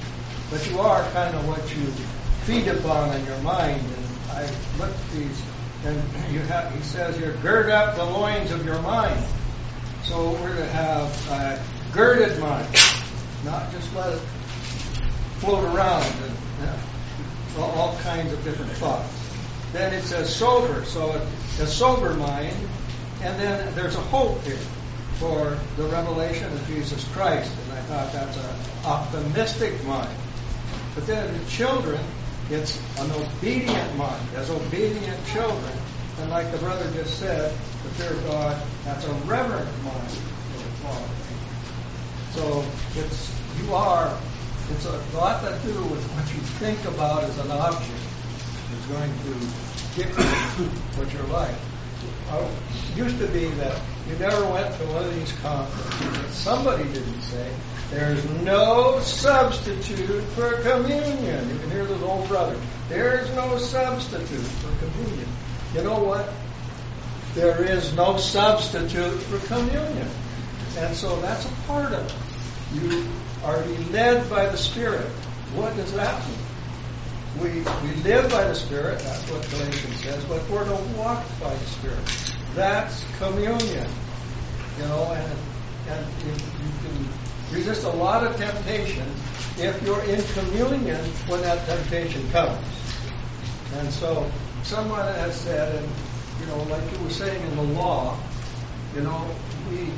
but you are kind of what you feed upon in your mind. And I looked at these, and you have, he says here, gird up the loins of your mind. So we're to have a girded mind, not just let it float around and uh, all kinds of different thoughts. Then it says sober, so a sober mind, and then there's a hope here for the revelation of Jesus Christ, and I thought that's an optimistic mind. But then the children, it's an obedient mind, as obedient children, and like the brother just said, the fear of God, that's a reverent mind for the Father. So it's you are. It's a lot to do with what you think about as an object is going to dictate what you're like. It used to be that you never went to one of these conferences that somebody didn't say, there's no substitute for communion. You can hear this old brother. There's no substitute for communion. You know what? There is no substitute for communion. And so that's a part of it. You are led by the Spirit. What does that mean? We we live by the Spirit, that's what Galatians says, but we're to walk by the Spirit. That's communion. You know, and and you, you can resist a lot of temptation if you're in communion when that temptation comes. And so someone has said, and you know, like you were saying in the law, you know, we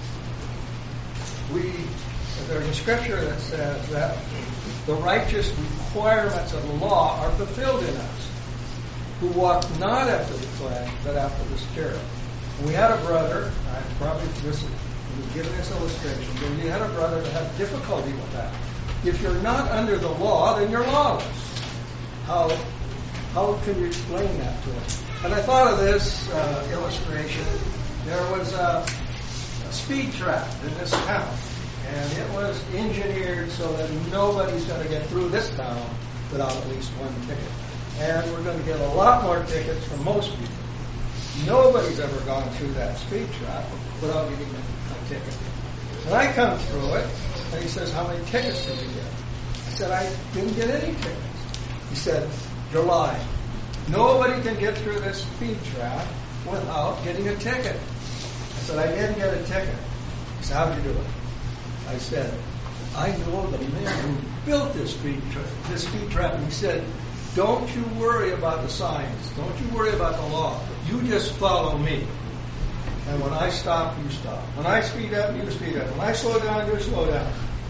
we there's a scripture that says that the righteous requirements of the law are fulfilled in us, who walk not after the flesh, but after the Spirit. And we had a brother, I probably just was giving this illustration, but we had a brother that had difficulty with that. If you're not under the law, then you're lawless. How how can you explain that to him? And I thought of this uh, illustration. There was a, a speed trap in this town. And it was engineered so that nobody's going to get through this town without at least one ticket. And we're going to get a lot more tickets from most people. Nobody's ever gone through that speed trap without getting a ticket. And I come through it, and he says, how many tickets did you get? I said, I didn't get any tickets. He said, you're lying. Nobody can get through this speed trap without getting a ticket. I said, I didn't get a ticket. He said, how'd you do it? I said, I know the man who built this speed trap. This speed trap. And he said, don't you worry about the signs. Don't you worry about the law. You just follow me. And when I stop, you stop. When I speed up, you speed up. When I slow down, you slow down.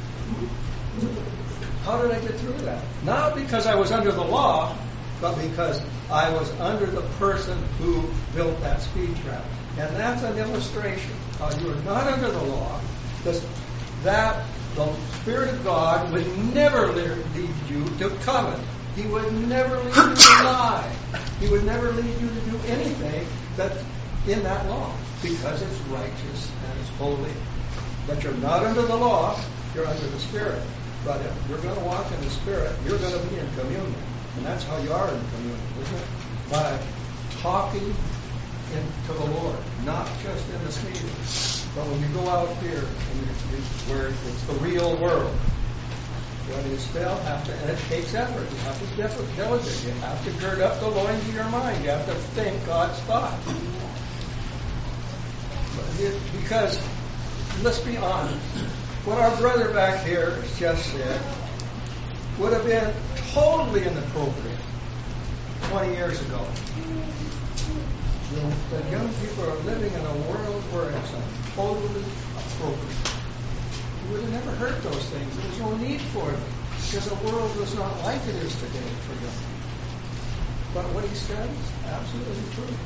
How did I get through that? Not because I was under the law, but because I was under the person who built that speed trap. And that's an illustration. How you are not under the law, because that the Spirit of God would never lead you to covet. He would never lead you to lie. He would never lead you to do anything that's in that law, because it's righteous and it's holy. But you're not under the law, you're under the Spirit. But if you're going to walk in the Spirit, you're going to be in communion. And that's how you are in communion, isn't it? By talking into the Lord, not just in this meeting. But when you go out here, and you, you, where it's the real world, well, you still have to, and it takes effort. You have to be diligent. You have to gird up the loins of your mind. You have to think God's thought. Because, let's be honest, what our brother back here has just said would have been totally inappropriate twenty years ago. The, the young people are living in a world where it's totally appropriate. You would have never heard those things. There's no need for them, because the world was not like it is today for young people. But what he said is absolutely true.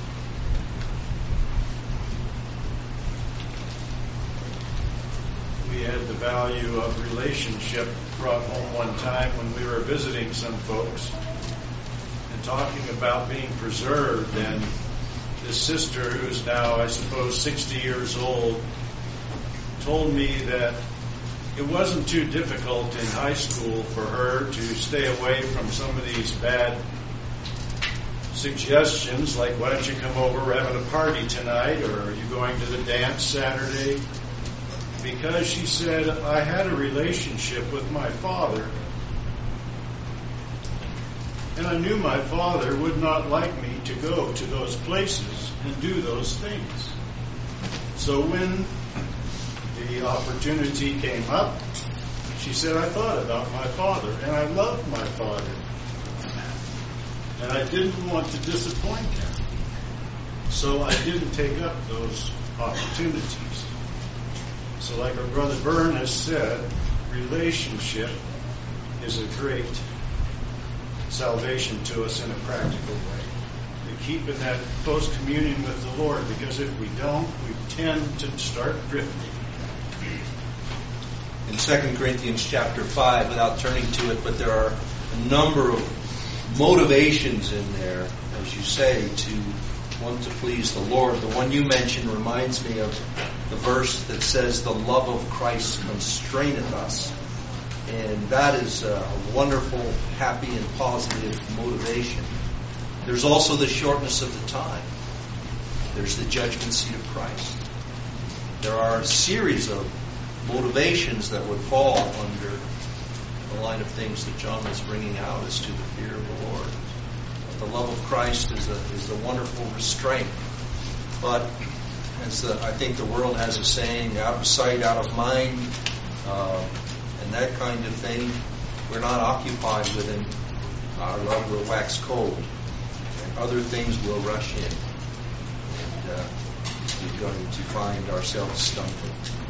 We had the value of relationship brought home one time when we were visiting some folks and talking about being preserved. And this sister, who's now, I suppose, sixty years old, told me that it wasn't too difficult in high school for her to stay away from some of these bad suggestions, like, why don't you come over, we're having a party tonight, or are you going to the dance Saturday? Because she said, I had a relationship with my father, And I knew my Father would not like me to go to those places and do those things. So when the opportunity came up, she said, I thought about my Father, and I loved my Father. And I didn't want to disappoint him. So I didn't take up those opportunities. So like our brother Vern has said, relationship is a great salvation to us in a practical way. To keep in that close communion with the Lord, because if we don't, we tend to start drifting. In Second Corinthians chapter five, without turning to it, but there are a number of motivations in there, as you say, to want to please the Lord. The one you mentioned reminds me of the verse that says, the love of Christ constraineth us. And that is a wonderful, happy, and positive motivation. There's also the shortness of the time. There's the judgment seat of Christ. There are a series of motivations that would fall under the line of things that John was bringing out as to the fear of the Lord. The love of Christ is a is a wonderful restraint. But as the, I think the world has a saying, out of sight, out of mind, uh, and that kind of thing, we're not occupied with Him. Our love will wax cold, and other things will rush in. And uh, we're going to find ourselves stumbling.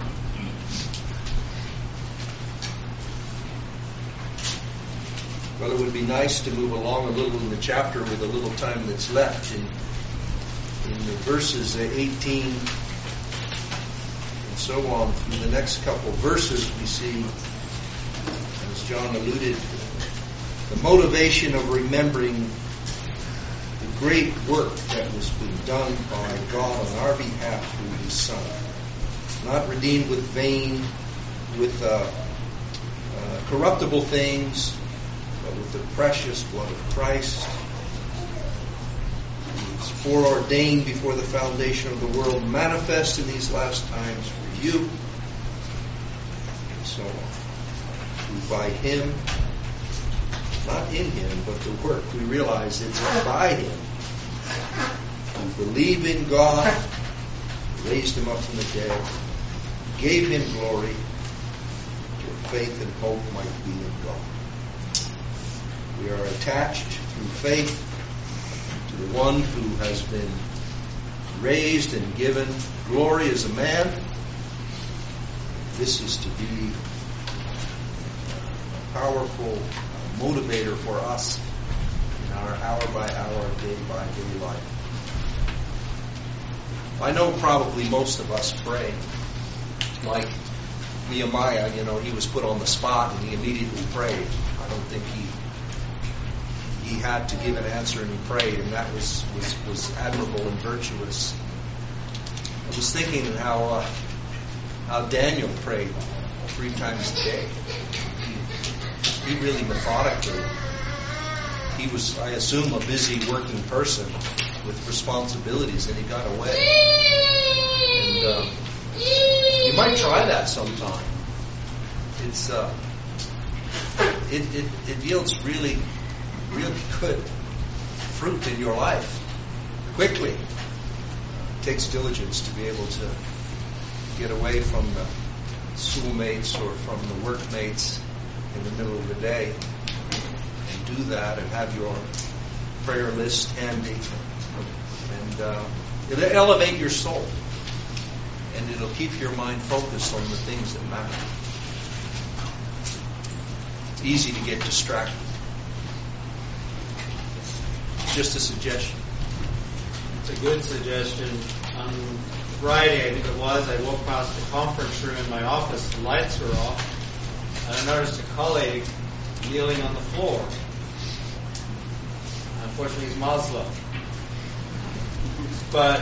Well, it would be nice to move along a little in the chapter with a little time that's left. In, in the verses eighteen and so on, through the next couple of verses, we see, as John alluded, the motivation of remembering the great work that was being done by God on our behalf through His Son. Not redeemed with vain, with uh, uh, corruptible things, but with the precious blood of Christ. He was foreordained before the foundation of the world, manifest in these last times for you, and so on. Who by Him, not in Him, but the work, we realize it's by Him. Who believe in God, raised Him up from the dead, gave Him glory, your faith and hope might be in God. We are attached through faith to the one who has been raised and given glory as a man. This is to be a powerful motivator for us in our hour by hour, day by day life. I know probably most of us pray. Like Nehemiah, you know, he was put on the spot and he immediately prayed. I don't think he He had to give an answer, and he prayed, and that was was, was admirable and virtuous. I was thinking how uh, how Daniel prayed three times a day. He, he really methodically. He was, I assume, a busy working person with responsibilities, and he got away. And uh, you might try that sometime. It's uh, it, it it yields really. really good fruit in your life quickly. It takes diligence to be able to get away from the schoolmates or from the workmates in the middle of the day and do that and have your prayer list handy, and uh, it'll elevate your soul and it'll keep your mind focused on the things that matter. It's easy to get distracted. Just a suggestion. It's a good suggestion. On Friday, I think it was, I woke past the conference room in my office, the lights were off, and I noticed a colleague kneeling on the floor. Unfortunately, he's Muslim. But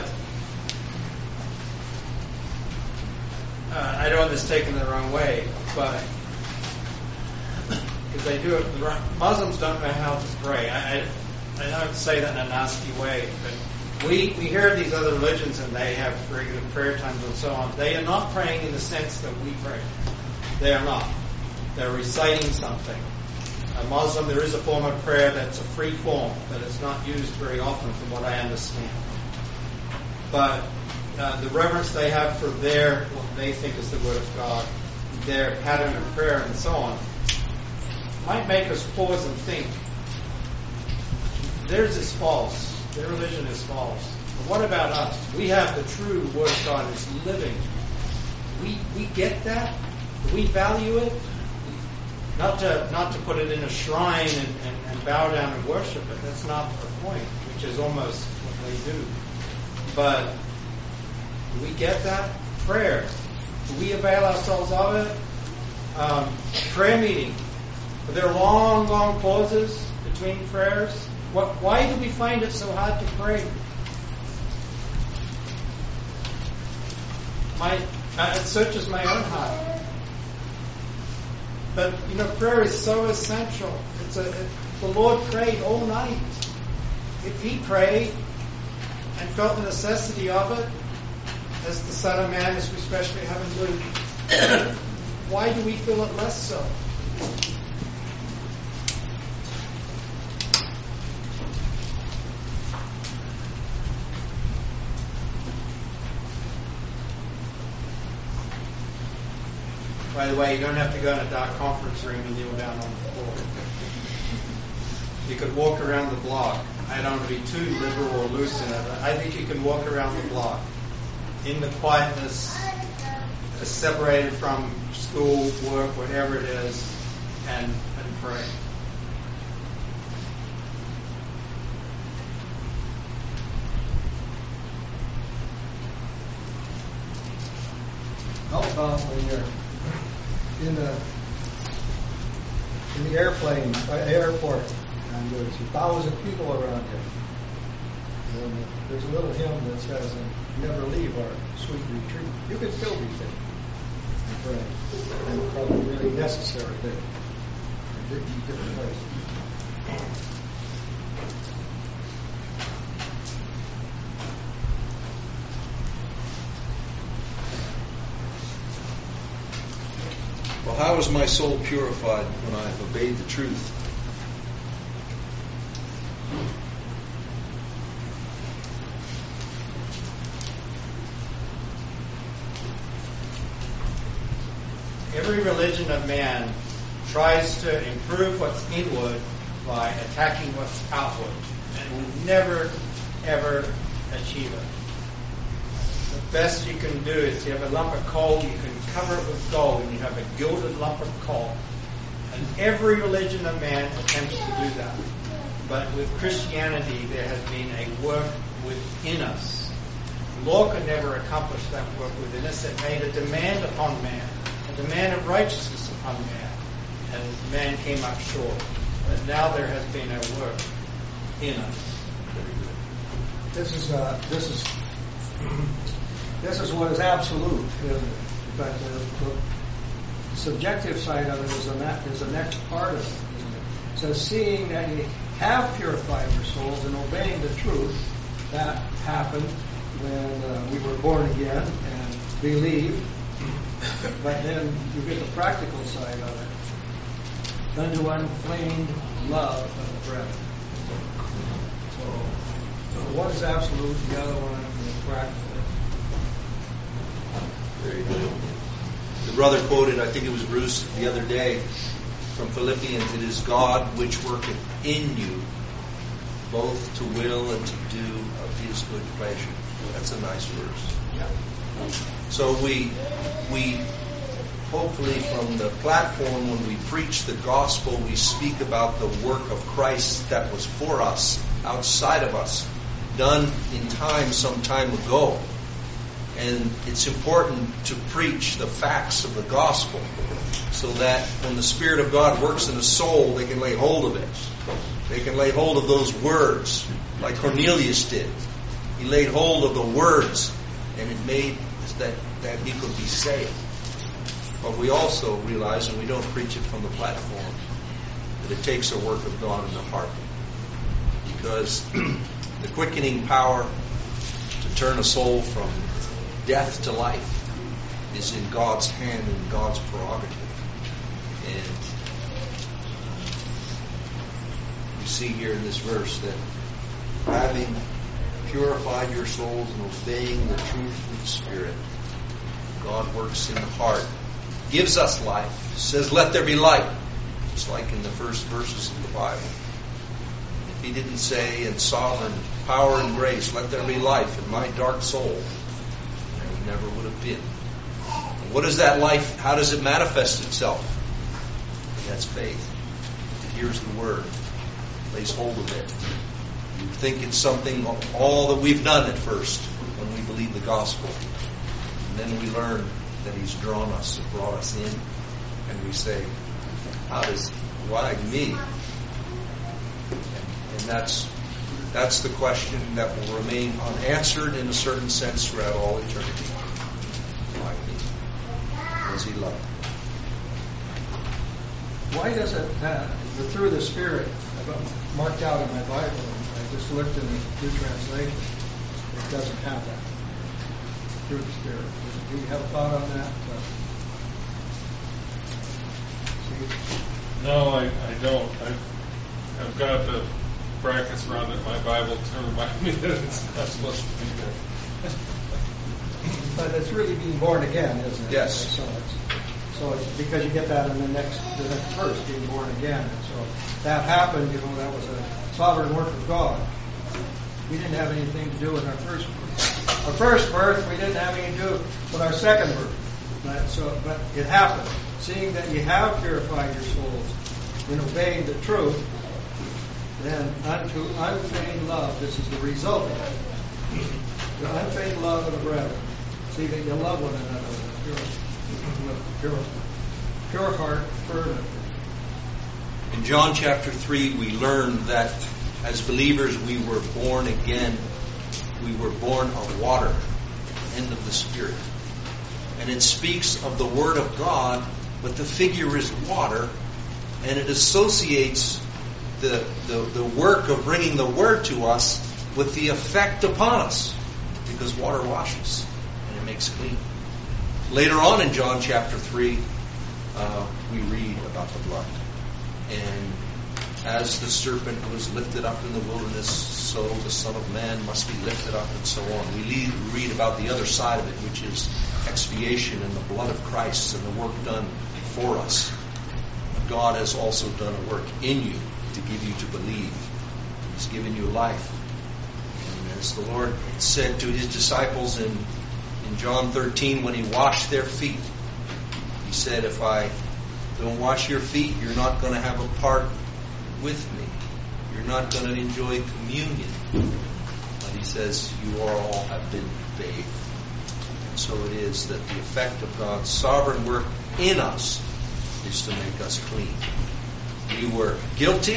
uh, I don't want this taken the wrong way, but because they do it, the wrong, Muslims don't know how to pray. I, I I don't say that in a nasty way, but we, we hear these other religions and they have regular prayer times and so on. They are not praying in the sense that we pray. They are not. They're reciting something, a a Muslim, there is a form of prayer that's a free form, but it's not used very often from what I understand. But uh, the reverence they have for their, what they think is the Word of God, their pattern of prayer and so on, might make us pause and think, theirs is false. Their religion is false. But what about us? We have the true Word of God is living. We we get that? Do we value it? Not to not to put it in a shrine and, and, and bow down and worship it. That's not the point, which is almost what they do. But do we get that? Prayer. Do we avail ourselves of it? Um, prayer meeting. Are there long, long pauses between prayers? What, why do we find it so hard to pray? My, uh, it searches my own heart. But, you know, prayer is so essential. It's a, it, the Lord prayed all night. If He prayed and felt the necessity of it, as the Son of Man, as we especially have in Luke, why do we feel it less so? By the way, you don't have to go in a dark conference room and kneel down on the floor. You could walk around the block. I don't want to be too liberal or loose in it, but I think you can walk around the block in the quietness, uh, separated from school, work, whatever it is, and, and pray. How about when you're in a in the airplane, uh, airport, and there's a thousand people around you, and there's a little hymn that says, "Never leave our sweet retreat." You can still be safe and pray, and probably really necessary there in different ways. Well, how is my soul purified when I have obeyed the truth? Every religion of man tries to improve what's inward by attacking what's outward, and will never, ever achieve it. The best you can do is you have a lump of coal, you can cover it with gold, and you have a gilded lump of coal. And every religion of man attempts to do that. But with Christianity, there has been a work within us. Law could never accomplish that work within us. It made a demand upon man, a demand of righteousness upon man, and man came up short. But now there has been a work in us. This is uh, this is this is what is absolute, isn't it? But the, the subjective side of it is the, ne- is the next part of it, isn't it? So seeing that you have purified your souls and obeying the truth, that happened when uh, we were born again and believed. But then you get the practical side of it. Unto unflamed love of the brethren. So, so one is absolute, the other one is practical. Very good. The brother quoted, I think it was Bruce the other day, from Philippians, "It is God which worketh in you, both to will and to do of His good pleasure." That's a nice verse. Yeah. So we, we hopefully from the platform, when we preach the gospel, we speak about the work of Christ that was for us, outside of us, done in time some time ago. And it's important to preach the facts of the gospel so that when the Spirit of God works in a soul, they can lay hold of it. They can lay hold of those words like Cornelius did. He laid hold of the words, and it made that, that he could be saved. But we also realize, and we don't preach it from the platform, that it takes a work of God in the heart. Because the quickening power to turn a soul from death to life is in God's hand and God's prerogative. And see here in this verse that having purified your souls and obeying the truth of the Spirit, God works in the heart, gives us life, says, let there be light, just like in the first verses of the Bible. If He didn't say in sovereign power and grace, let there be life in my dark soul, there never would have been. And what is that life? How does it manifest itself? That's faith. It hears the Word, lays hold of it. You think it's something, all that we've done at first when we believe the gospel. And then we learn that He's drawn us and brought us in. And we say, how does, why me? And, and that's that's the question that will remain unanswered in a certain sense throughout all eternity. Why me? Does He love me? Why does it, uh, the through the Spirit, I've marked out in my Bible, I just looked in the new translation, it doesn't have that. Through the Spirit. Do you have a thought on that? Uh, see? No, I, I don't. I've, I've got the brackets around it in my Bible to remind me that it's not supposed to be there. But it's really being born again, isn't it? Yes. So it's, so it's because you get that in the next the next verse, being born again. And so that happened, you know, that was a sovereign work of God. We didn't have anything to do with our first birth. Our first birth, we didn't have anything to do with our second birth. But, so, but it happened. Seeing that you have purified your souls in obeying the truth, then unto unfeigned love, this is the result of it. The unfeigned love of the brethren. See that you love one another with pure, pure, pure heart, fervently. In John chapter three, we learn that as believers we were born again. We were born of water, end of the Spirit. And it speaks of the Word of God, but the figure is water, and it associates the, the, the work of bringing the Word to us with the effect upon us, because water washes and it makes clean. Later on in John chapter three, uh, we read about the blood. And as the serpent was lifted up in the wilderness, so the Son of Man must be lifted up, and so on. We read about the other side of it, which is expiation and the blood of Christ and the work done for us. God has also done a work in you to give you to believe. He's given you life. And as the Lord said to His disciples in, in John thirteen, when He washed their feet, He said, if I don't wash your feet, you're not going to have a part with me. You're not going to enjoy communion. But He says, you are all have been bathed. And so it is that the effect of God's sovereign work in us is to make us clean. We were guilty,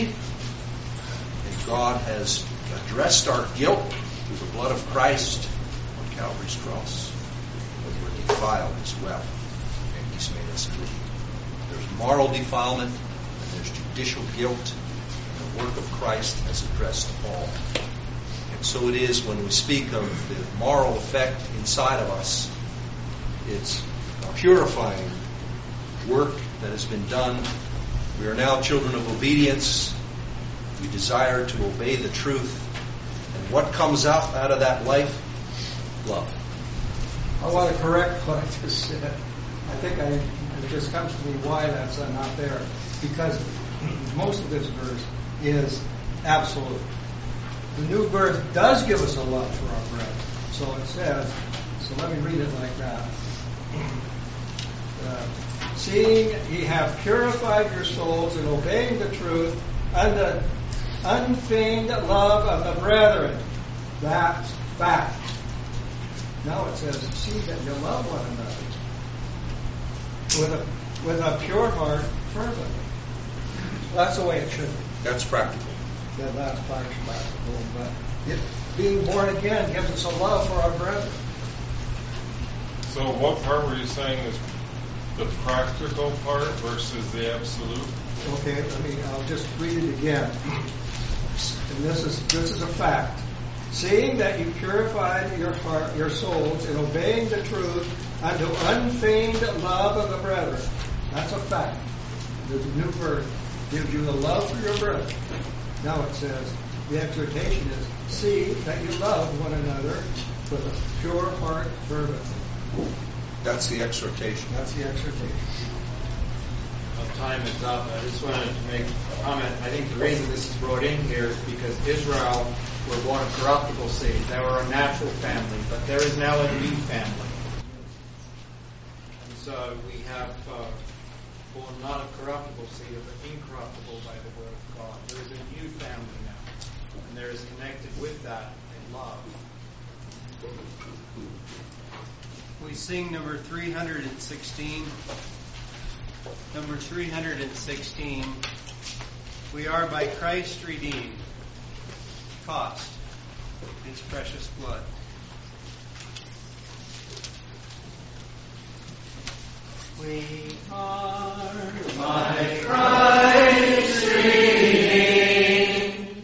and God has addressed our guilt through the blood of Christ on Calvary's cross. But we're defiled as well, and He's made us clean. There's moral defilement, and there's judicial guilt. The work of Christ has addressed all. And so it is when we speak of the moral effect inside of us, it's a purifying work that has been done. We are now children of obedience. We desire to obey the truth. And what comes out, out of that life? Love. I want to correct what I just said. I think I, it just comes to me why that's not there. Because most of this verse is absolute. The new birth does give us a love for our brethren. So it says, so let me read it like that. Uh, Seeing ye have purified your souls in obeying the truth and the unfeigned love of the brethren. That's fact. Now it says, see that you love one another with a with a pure heart fervently. That's the way it should be. That's practical. That last part is practical, but it, being born again gives us a love for our brethren. So what part were you saying is the practical part versus the absolute? Okay, let me. I'll just read it again. And this is this is a fact. Seeing that you purified your heart, your souls in obeying the truth unto unfeigned love of the brethren. That's a fact. The new birth gives you the love for your brethren. Now it says, the exhortation is, see that you love one another with a pure heart fervently. That's the exhortation. That's the exhortation. Well, time is up. I just wanted to make a comment. I think the reason this is brought in here is because Israel were born of corruptible seed. They were a natural family, but there is now a new family. And so we have uh, born not of corruptible seed, but incorruptible by the word of God. There is a new family now, and there is connected with that in love. We sing number three hundred sixteen. Number three hundred sixteen. We are by Christ redeemed. Cost. His precious blood. We are by Christ redeemed.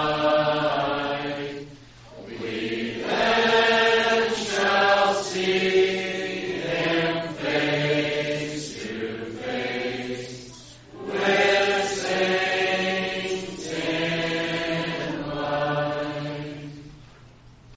See